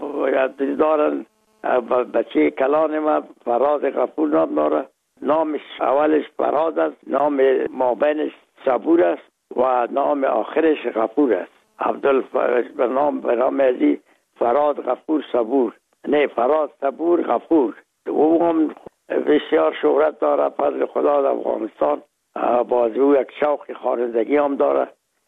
دارن. بچه کلان ما فراد غفور نام داره. نامش اولش فراد است، نام مابینش صبور است و نام آخرش غفور است. به نام ازی فراد غفور صبور، نه فراد صبور غفور. او هم بسیار شهرت داره فضل خدا در افغانستان. باز او یک شوق خوانندگی هم داره،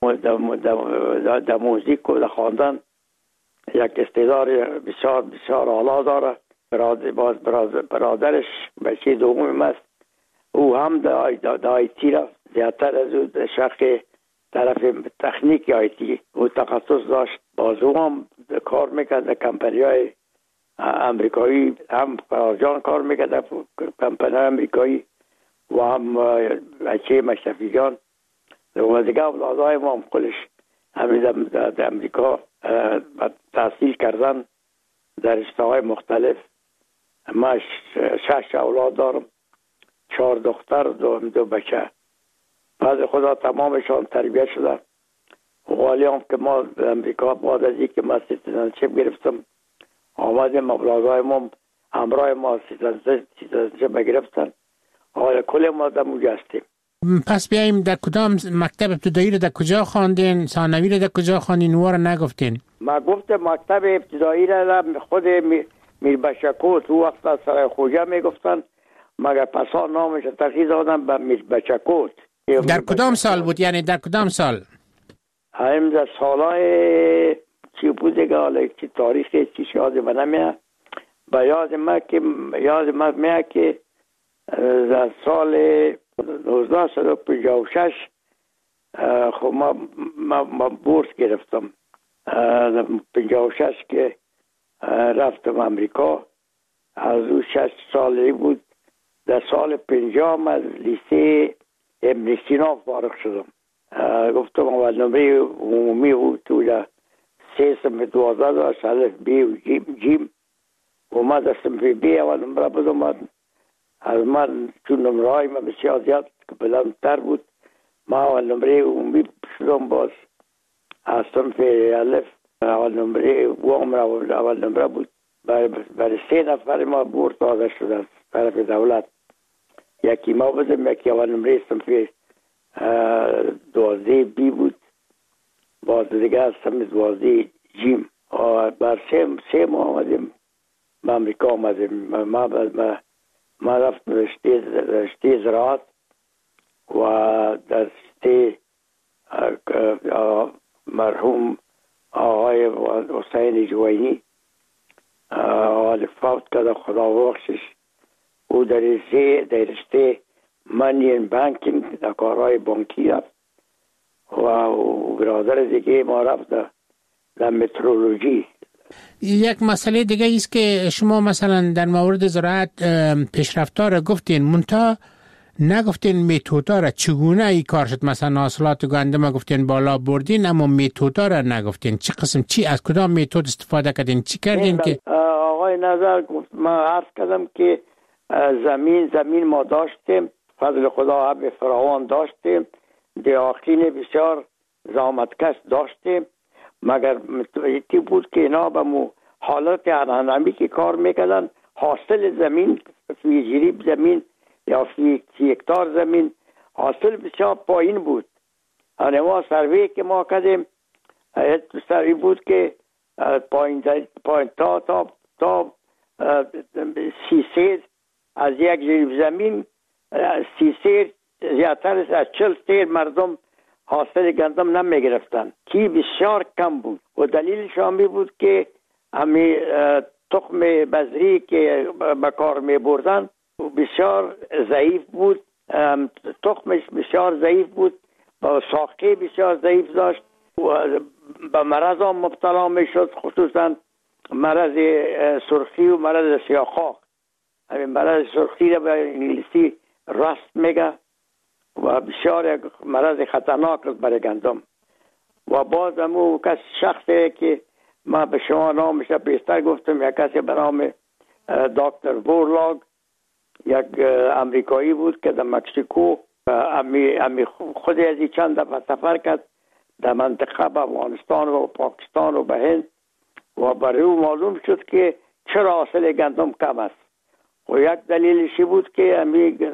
در موزیک و در خواندن یک استعداد بسیار بسیار اعلی داره. باز برادرش بچه دوم است، او هم در آیتی رفت، زیادتر از او در شرق طرف تکنیک آیتی او تخصص داشت. باز او هم کار میکرد در کمپنی های امریکایی، هم فرازجان کار میکرد در کمپنی امریکایی و هم بچه مشرفی جان و دیگه اولادهای ما هم خودش همین در امریکا تحصیل کردن در رشته‌های مختلف. ما 6 اولاد دارم، 4 دختر و 2 بچه. بعد خدا تمامشان تربیت شدن. ولی هم که ما در امریکا بعد از اینکه ما سیتیزنشیپ گرفتم آمدیم، اولادهای ما همراه ما سیتیزنشیپ گرفتن. حالا کل ما در اونجا هستیم.
پس بیاییم در کدام مکتب ابتدایی رو در کجا خواندین، ثانوی رو در کجا خواندین؟ رو نگفتین.
ما گفتم مکتب ابتدایی را خود میربچکوت او وقت از سرای خوجه میگفتن، مگر پسا نامش تغییر دادن به میربچکوت.
در کدام سال بود؟ یعنی در کدام سال؟
همین در سالهای چی بود دیگه، حالا چی تاریخی چی یاد من نمیاد. به یاد ما میاد که در سال 1956 خب ما بورس گرفتم. در 56 که رفتم امریکا، از او 6 سالی بود. در سال 50 از لیسه ابن سینا فارغ شدم. گفتم اول نمره عمومی بود تو در 3 صنف 12 داشت، الف بی و جیم و ما در صنف بی اول نمره بودم. از من چون نمره های من بسیار زیاد که بلندتر بود، ما اول نمره عمومی شدم. باز از صنف الف اول نمره اول نمره بود. برای 3 نفر ما بورس داده شد از طرف دولت. یکی ما بودم، یکی اول نمره صنف 12 بی بود، باز دیگه از صنف 12 جیم. بر 3 ماه آمدیم به امریکا آمدیم. ما رفتم رشته زراعت و در رشته مرحوم آقای حسین جوینی آقای فوت کرده، خدا بخشش. او در رشته منین بانکینگ در کارهای بانکی رفت و برادر دیگه ما رفت در مترولوژی.
یک مسئله دیگه است که شما مثلا در مورد زراعت پیشرفت‌ها را گفتین، منتها نگفتین میتودها را چگونه ای کار شد. مثلا حاصلات گندم گفتین بالا بردین، اما میتودها را نگفتین. چه قسم چی از کدام میتود استفاده کردین، چی کردین؟ که
آقای نظر گفت، ما عرض کردم که زمین ما داشتیم، فضل خدا به فراوان داشتیم، دیاقین بسیار زحمتکش داشتیم، مگر ایتی بود که اینا به حالت انانمی که کار میکردن، حاصل زمین فی جریب زمین یا فی هکتار زمین حاصل بسیار پایین بود. ما سروی که ما کردیم سروی بود که پایین تا 30 سیر از یک جریب زمین 30 سیر زیادتر از 40 سیر مردم حاصل گندم نمی گرفتن که بسیار کم بود و دلیلش هم بود که همی تخم بذری که به کار می بردن بسیار ضعیف بود، تخمش بسیار ضعیف بود و ساقه بسیار ضعیف داشت و به مرض هم مبتلا می شد، خصوصا مرض سرخی و مرض سیاه‌خاک. همین مرض سرخی را به انگلیسی راست میگه و بسیار مرض خطرناک است برای گندم. و باز همون شخصی که ما به شما نامش بیشتر گفتم، یک کسی به نام دکتر بورلاگ، یک امریکایی بود که در مکسیکو خود از چند دفعه سفر کرد در منطقه به افغانستان و پاکستان و به هند و برای او معلوم شد که چرا حاصل گندم کم است. و یک دلیلش بود که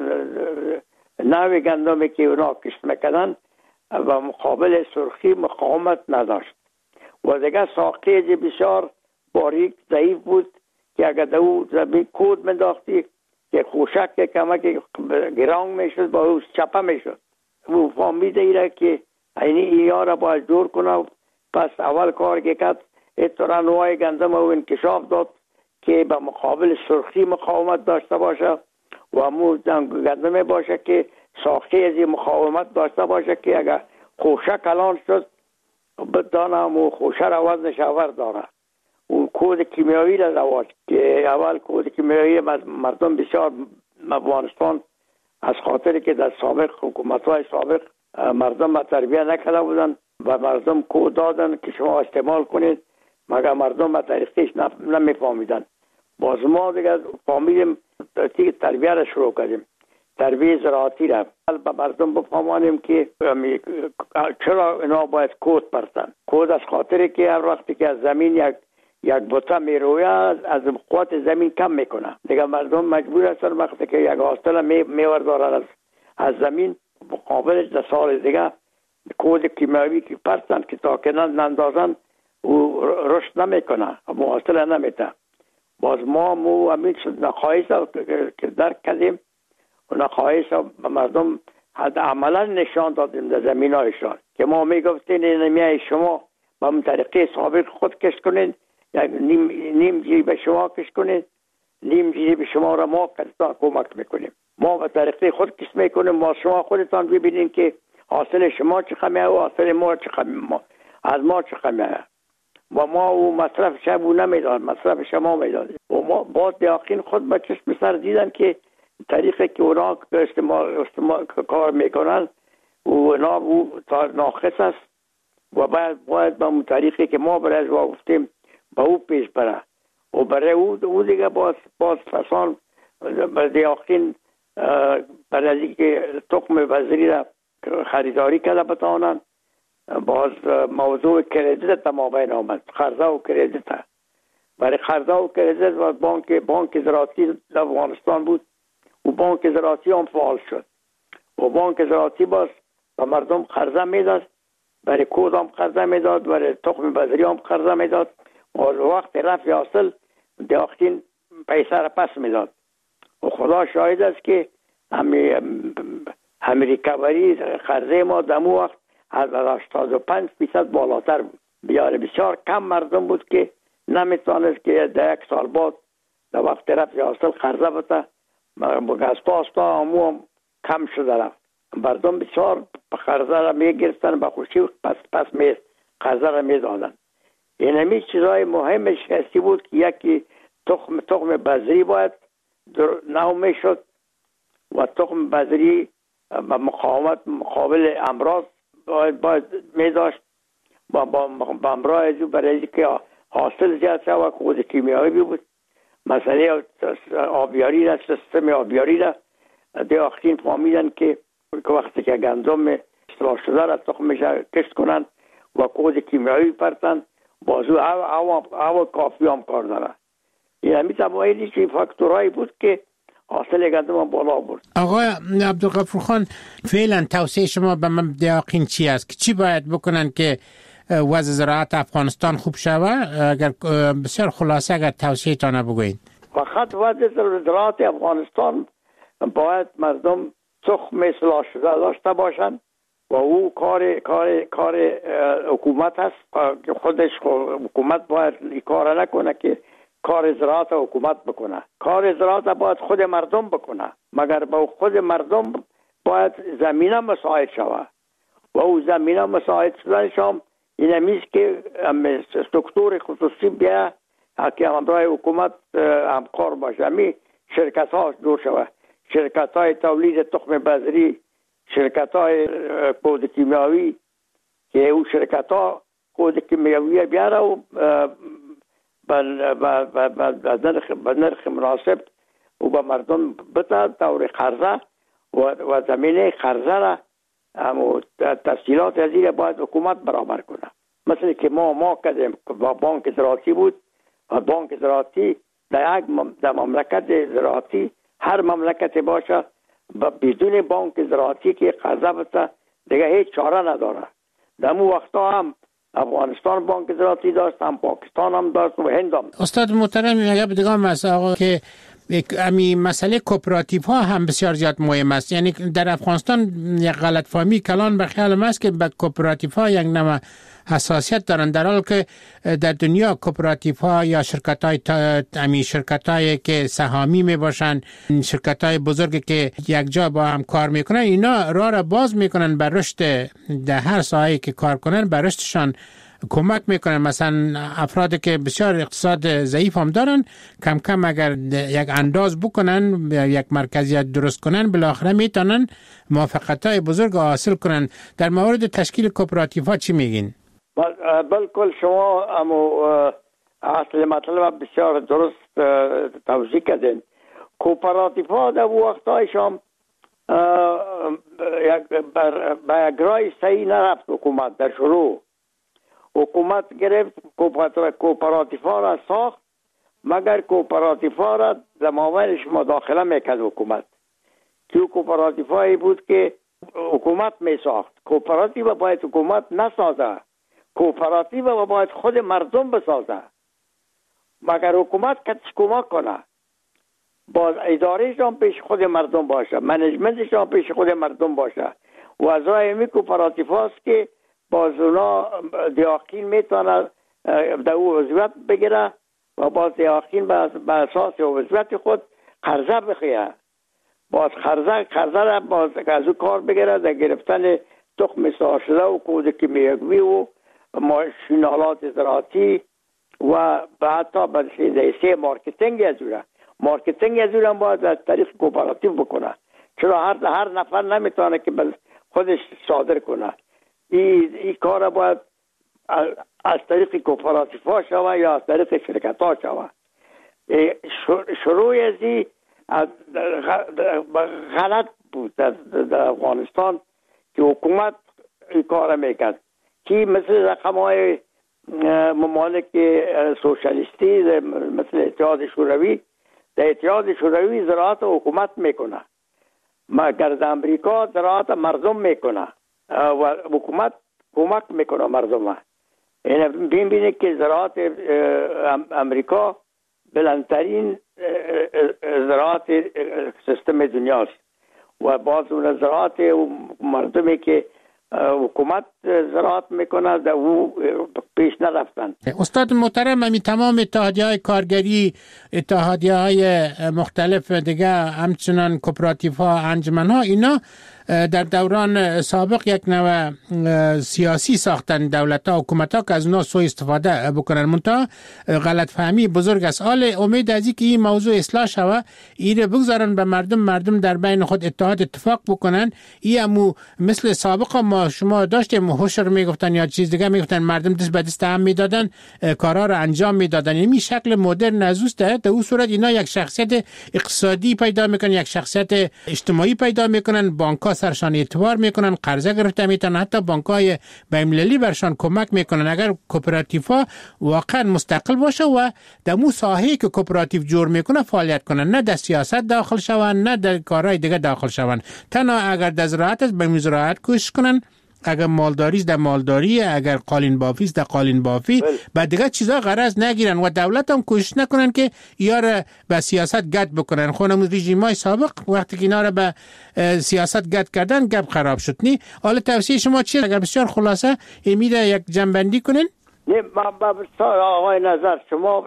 نوع گندمی که اونا کشت میکردن و مقابل سرخی مقاومت نداشت و دیگه ساقه بسیار باریک ضعیف بود که اگر در او زمین کود منداختی که خوشک که کمک گرانگ میشد با او چپه میشد. او فهمیده ایره که اینیا را باید جور کنه. پس اول کار که کرد اترا نوع گندم او انکشاف داد که به مقابل سرخی مقاومت داشته باشه و همون گندم باشه که ساخته از مقاومت داشته باشه که اگر خوشه کلان شد بدانه همون خوشه را وزنش آورد داره. اون کود کیمیایی را رواج که اول کود کیمیایی مردم بسیار افغانستان از خاطر که در سابق حکومت‌های سابق مردم تربیت نکرده بودن و مردم کود دادن که شما استعمال کنید، مگر مردم به طریقش نمیفهمیدن. باز ما دیگه فهمیدیم تربیت را شروع کردیم، تربیت زراعتی را به مردم بفهمانیم که چرا اینا باید کود برسن. کود از خاطر که هر وقتی که از زمین یک بوته میروید از قوت زمین کم میکنه. دیگه مردم مجبور هستن وقتی که یک حاصل میوردارن از زمین مقابل در سال دیگه کود کیمیایی که پرسن که تا که نندازن او رشد نمیکنه، حاصل نمیده. باز ما همین نخواهیش که درک کردیم و نخواهیش به مردم عملا نشان دادیم در زمین هایشان که ما میگفتیم نمیای شما به اون طریقه سابق خود کش کنید، یک نیم جیب به شما کش کنید، نیم جیب شما را ما کمک میکنیم. ما به طریقه خود کس میکنیم. ما شما خودتان ببینین که حاصل شما چه خمیه و حاصل ما چه خمیه، از ما چه خمیه. و ما و مصرف شما نمیداد، مصرف شما میداد. و ما باز دیاقین خود به چشم سر دیدن که طریقه که اونا استعمال کار میکنن و اونا ناقص است و باید به اون طریقه که ما برای از گفتیم به او پیش بره و برای او دیگه باز فسان دیاقین برای که تخم وزری را خریداری کرده بتانن. باز موضوع کردیت مابین آمد، قرضه و کردیت. برای قرضه و کردیت و بانک زراعتی در افغانستان بود و بانک زراعتی هم فعال شد و بانک زراعتی باز به مردم قرضه میداد، برای کود هم قرضه میداد، برای تخم بذری هم قرضه میداد و وقت رفع حاصل دیاقین پیسه را پس میداد. و خدا شاهد است که همین ریکاوری قرضه ما در مو وقت از 85% بالاتر بود. بسیار کم مردم بود که نمیتونست که در یک سال بعد در وقت رفع حاصل قرضه بده. استا هم کم شده رفت. مردم بسیار قرضه را میگرفتن به خوشی پس قرضه را میدادن. این همی چیزای مهمش هستی بود که یکی تخم بذری باید نو میشد و تخم بذری مقاومت مقابل امراض باید میداشت با امراض برای که حاصل زیاد شد و خود کیمیایی بود. مسئله آبیاری را، سیستم آبیاری را دیاقین فهمیدن که وقتی که گندم اصلاح شده را تخمش کشت کنن و کود کیمیایی پرتن بازو هوا کافی هم کار داره. این همی تمایلی که فاکتورهایی بود که حاصل گندم بالا برد.
آقای عبدالغفور خان، فعلا توصیه شما به دیاقین چی است که چی باید بکنن که وضع زراعت افغانستان خوب شود؟ اگر بسیار خلاصه اگر توصیه تانه بگوین.
فقط وضع زراعت افغانستان باید مردم تخم اصلاح شده داشته باشند و او کار حکومت هست که خودش حکومت باید این کار نکنه که کار زراعت حکومت بکنه. کار زراعت باید خود مردم بکنه، مگر با خود مردم باید زمینه مساعد شود و او زمینه مساعد شدنش هم این همیست که سکتور خصوصی بیا که همراه حکومت همکار باشه. همی شرکت ها دور شود، شرکت های تولید تخم بذری، شرکت های کود کیمیاوی که او شرکت ها کود کیمیاوی بیاره و به نرخ مناسب و به مردم بده دور قرضه و زمینه قرضه را تسهیلات ازیر باید حکومت برابر کنه. مثل که ما کردیم با بانک زراعتی بود و بانک زراعتی در مملکت زراعتی هر مملکت باشه بدون بانک زراعتی که قرضه بده دیگه هیچ چاره نداره. در مو وقتا هم افغانستان بانک زراعتی داشت، هم پاکستان هم داشت و هند هم.
استاد محترم میگه دیگه مسئله که امی مسئله کوپراتیو ها هم بسیار زیاد مهم است. یعنی در افغانستان یک غلط فهمی کلان به خیال ما است که به کوپراتیو ها یک نوع حساسیت دارن، در حالی که در دنیا کوپراتیو ها یا شرکت هایی که سهامی می باشن، شرکت های بزرگی که یک جا با هم کار میکنن، اینا راه را باز میکنن بر رشد در هر ساحه‌ای که کار کنن، بر رشدشان کمک میکنن. مثلا افرادی که بسیار اقتصاد ضعیف هم دارن، کم کم اگر یک انداز بکنن، یک مرکزیت درست کنن، بالاخره میتونن موفقیت‌های بزرگ حاصل کنن. در مورد تشکیل کوپراتیو ها چی میگین؟
بالکل شما اصل مطلب بسیار درست توضیح کردین. کوپراتیو ها در وقتایش هم به یک راه صحیح نرفت. حکومت در شروع حکومت گرفت کوپراتیو ها را ساخت، مگر کوپراتیو ها را در مابینش مداخله میکرد حکومت. که کوپراتیو هایی بود که حکومت میساخت. کوپراتیو باید حکومت نسازه، کوپراتیو باید خود مردم بسازه. مگر حکومت کتش کمک کنه، باز ادارهش هم پیش خود مردم باشه، منیجمنتش هم پیش خود مردم باشه. و از راه همی کوپراتیو هاست که باز اونا دیاقین میتونه در او عضویت بگیره و باز دیاقین به اساس عضویت خود قرضه بخیه باز خرزه را باز از او کار بگیره در گرفتن تخم ساشده و کود کیمیاوی و ماشینالات زراعتی و حتی به سه مارکتینگ از او مارکتینگ از او باید از طریق کوپراتیو بکنه، چرا هر نفر نمیتونه که خودش صادر کنه. این کار باید از طریق کوپراتیو ها شوه یا از طریق شرکت ها شوه. شروع از این غلط بود در افغانستان که حکومت این کار میکرد که مثل رقم های ممالک سوشالیستی مثل اتحاد شوروی، در اتحاد شوروی زراعت حکومت میکنه، مگر در امریکا زراعت مردم میکنه و حکومت کمک میکنه مردم. این ببینید که زراعت امریکا بلندترین زراعت سیستم دنیاست و باز اون زراعت مردمی که حکومت زراعت میکنه در او پیش نرفتن.
استاد محترم، همین تمام اتحادیه‌های کارگری، اتحادیه‌های مختلف دیگه، همچنان کوپراتیوها، انجمن‌ها، اینا در دوران سابق یک نوع سیاسی ساختن دولت‌ها، حکومت‌ها که از اونا سوء استفاده بکنن. منتها غلط فهمی بزرگ است. حال امید از اینکه این موضوع اصلاح شوه، این بگذارن به مردم در بین خود اتفاق بکنن. این مثل سابق ما شما داشتیم حشر میگفتن یا چیز دیگه میگفتن، مردم دست به دست هم میدادن، کارا رو انجام میدادن. این شکل مدرن نزوست. در اون صورت اینا یک شخصیت اقتصادی پیدا میکنن، یک شخصیت اجتماعی پیدا میکنن، بانک‌ها سرشان اعتبار میکنن، قرضه گرفته میتونن، حتی بانک‌های بین‌المللی برشان کمک میکنن. اگر کوپراتیوها واقعا مستقل باشه و در مو ساحه‌ای که کوپراتیو جور میکنه فعالیت کنن، نه در سیاست داخل شون، نه در کارهای دیگه داخل شون. تنها اگر در زراعت است به زراعت کوشش کنن، اگر مالداری است در مالداری، اگر قالین بافی است در قالین بافی، بعد دیگه چیزا غرض نگیرن و دولت هم کوشش نکنن که یار به سیاست گد بکنن. خونم رژیمای سابق وقتی که اینا رو به سیاست گد کردن گپ خراب شد. نی حالا توصیه شما چیه؟ اگر بسیار خلاصه امید یک جنبندی کنین.
نه آقای نظر شما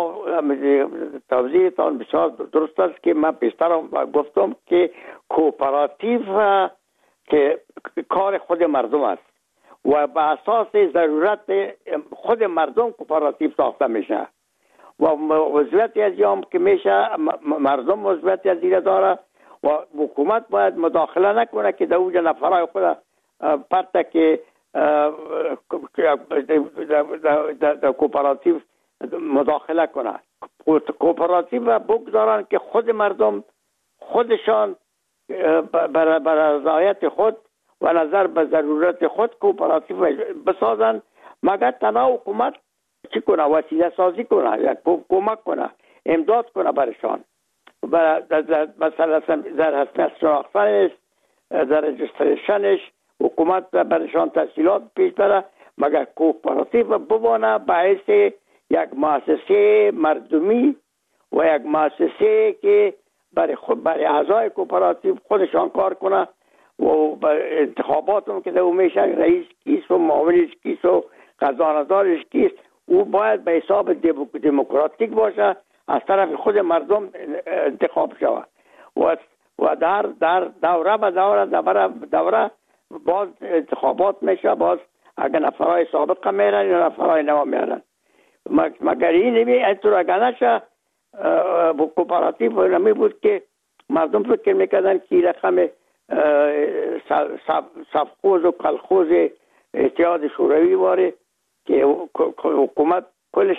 توضیحتان بسیار درست است که من پیشترم گفتم که کوپراتیو که کار خود مردم است و به اساس ضرورت خود مردم کوپراتیو ساخته میشه و عضویت از یام که میشه مردم عضویت از دیگه داره و حکومت باید مداخله نکنه که در اوج نفرای خود پرته که در کوپراتیو مداخله کنه. کوپراتیو بگذارن که خود مردم خودشان بر رضایت خود و نظر به ضرورت خود کوپراتیو بسازن، مگر تنها حکومت چی کنه؟ وسیله سازی کنه یا کمک کنه، امداد کنه برشان. مثلا در حسن شناختنش، در رجستریشنش حکومت برشان تسهیلات پیش بره، مگر کوپراتیو ببانه باعث یک مؤسسه مردمی و یک مؤسسه که برای اعضای کوپراتیو خودشان کار کنه و انتخاباتم که در میشه رئیس کیست و معاونش کیست و خزانه‌دارش کیست، او باید به حساب دموکراتیک باشه، از طرف خود مردم انتخاب شود و در دوره به دوره باز انتخابات میشه، باز اگر نفرهای سابق میرن یا نفرهای نو میرن. مگر این اینطور اگر نشه کوپراتیو نمی بود که مردم فکر میکردن که رقم سفخوز و کلخوز اتحاد شوروی واره که حکومت کلش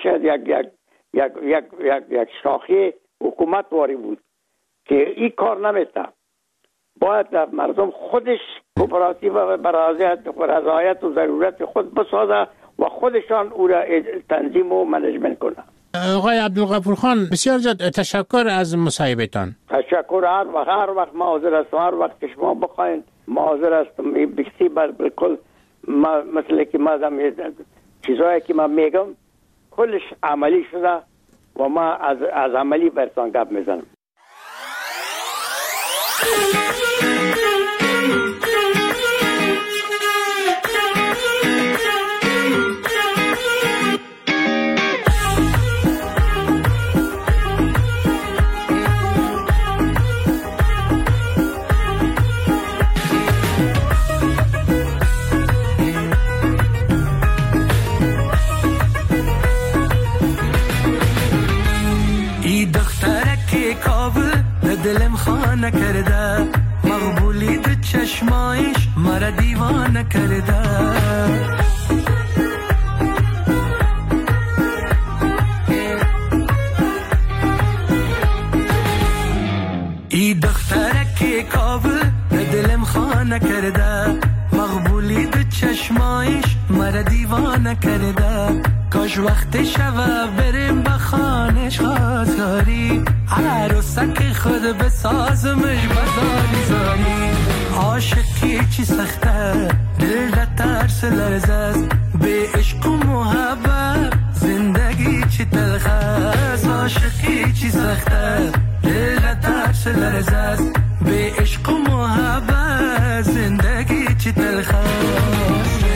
یک شاخه حکومت واری بود که این کار نمیتونه. باید مردم خودش کوپراتیو برای رضایت و ضرورت خود بسازه و خودشان او را تنظیم و منیجمنت کنه.
آقای عبدالغفور خان بسیار تشکر از مصاحبتان.
تشکر. هر وقت ما حاضر هستم، هر وقت که شما بخواین ما حاضر هستم. بسی بالکل مثل که ما چیزایی که من میگم کلش عملی شده و ما از عملی برتان گپ میزنم.
چشمایش مرا دیوانه کرده. ای دختره که کابل دلم خانه کرده، مقبولی ده چشمایش مرا دیوانه کرده. کاش وقت شوه بریم به خانش خاطری، عروسک خود بسازمش بزاری زاری. عاشقی چی سخته دل را ترس لرزه است، به عشق و محبت زندگی چی تلخ است. عاشقی چی سخته دل را ترس لرزه است، به عشق و محبت زندگی چی تلخ است.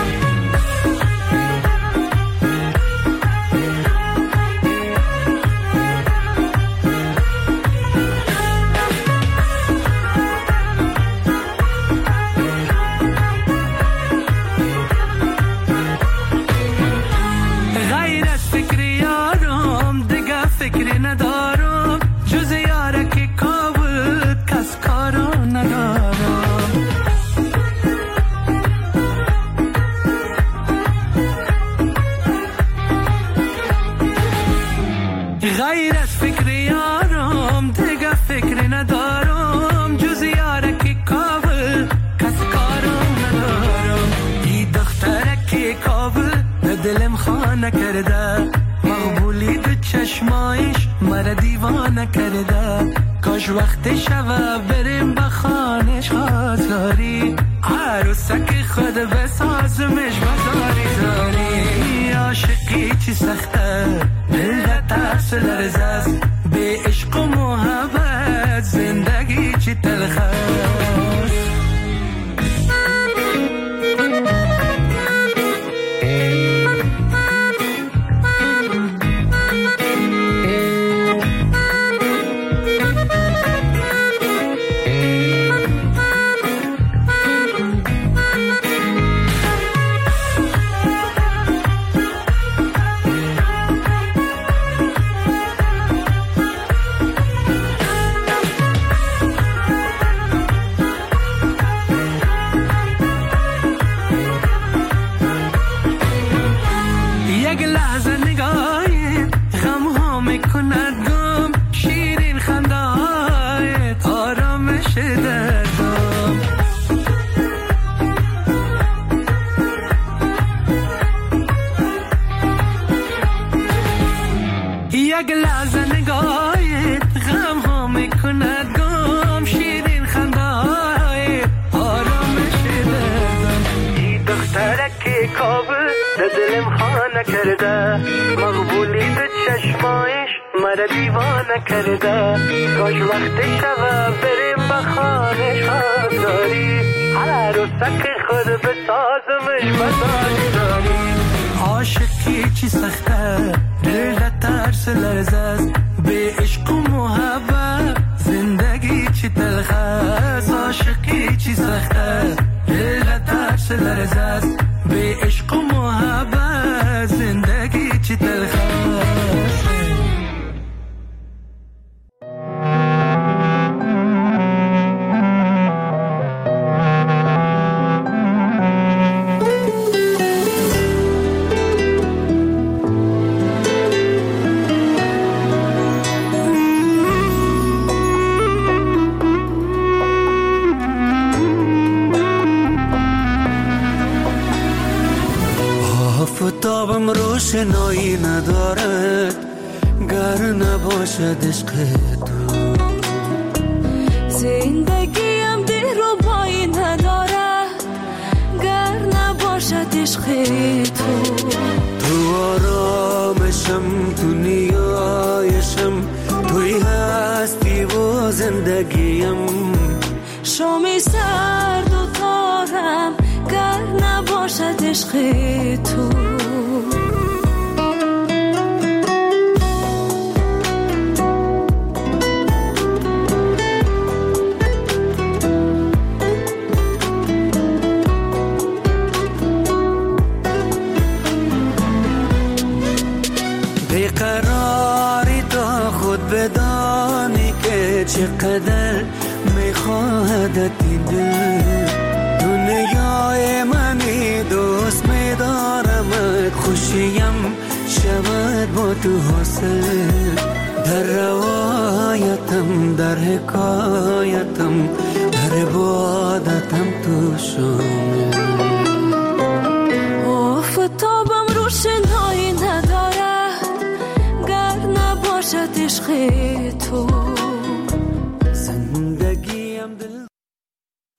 فکری ندارم جز یارک کابل، کس کارو ندارم. غیر از فکر یارم دیگه فکری ندارم، جز یارک کابل، کس کارو ندارم. ای دخترک کابل دلم خانه کرده، مقبولی ده چشمایش مرا دیوانه کرده. کاش وقت شوه بریم به خانش خاطری، عروسک خود بسازمش بزاری زاری. عاشقی چی سخته دل را ترس لرزه است، به عشق و محبت زندگی چی تلخ است. یک لحظه نگاهت غم ها میکند گم، شیرین خنده های آرامش دردم. ای دخترک کابل دلم خانه کرده، مقبولی به چشمایش مرا دیوانه کرده. کاش وقت شوه بریم به خانش خاطری، عروسک خود بسازمش بزاری داری. عاشقی چی سخته دل را ترس لرزه است، به عشق و محبت زندگی چی تلخ است. عاشقی چی سخته دل را ترس لرزه است، به عشق و محبت زندگی چی تلخ است. آفتابم روشنایی ندارد گر نباشد عشق تو،
زندگیم دلربایی ندارد گر نباشد عشق تو.
تو آرامشم، تو نیایشم، توی هستی و زندگیم.
شامی سرد و تارم گر نباشد عشق تو.
بیقراری تا خود بدانی که چقدر میخواهد عادت دل دنیای منی دوست می‌دارم خوشیم شود با تو حاصل در روایتم در حکایتم در عبادتم تو شامل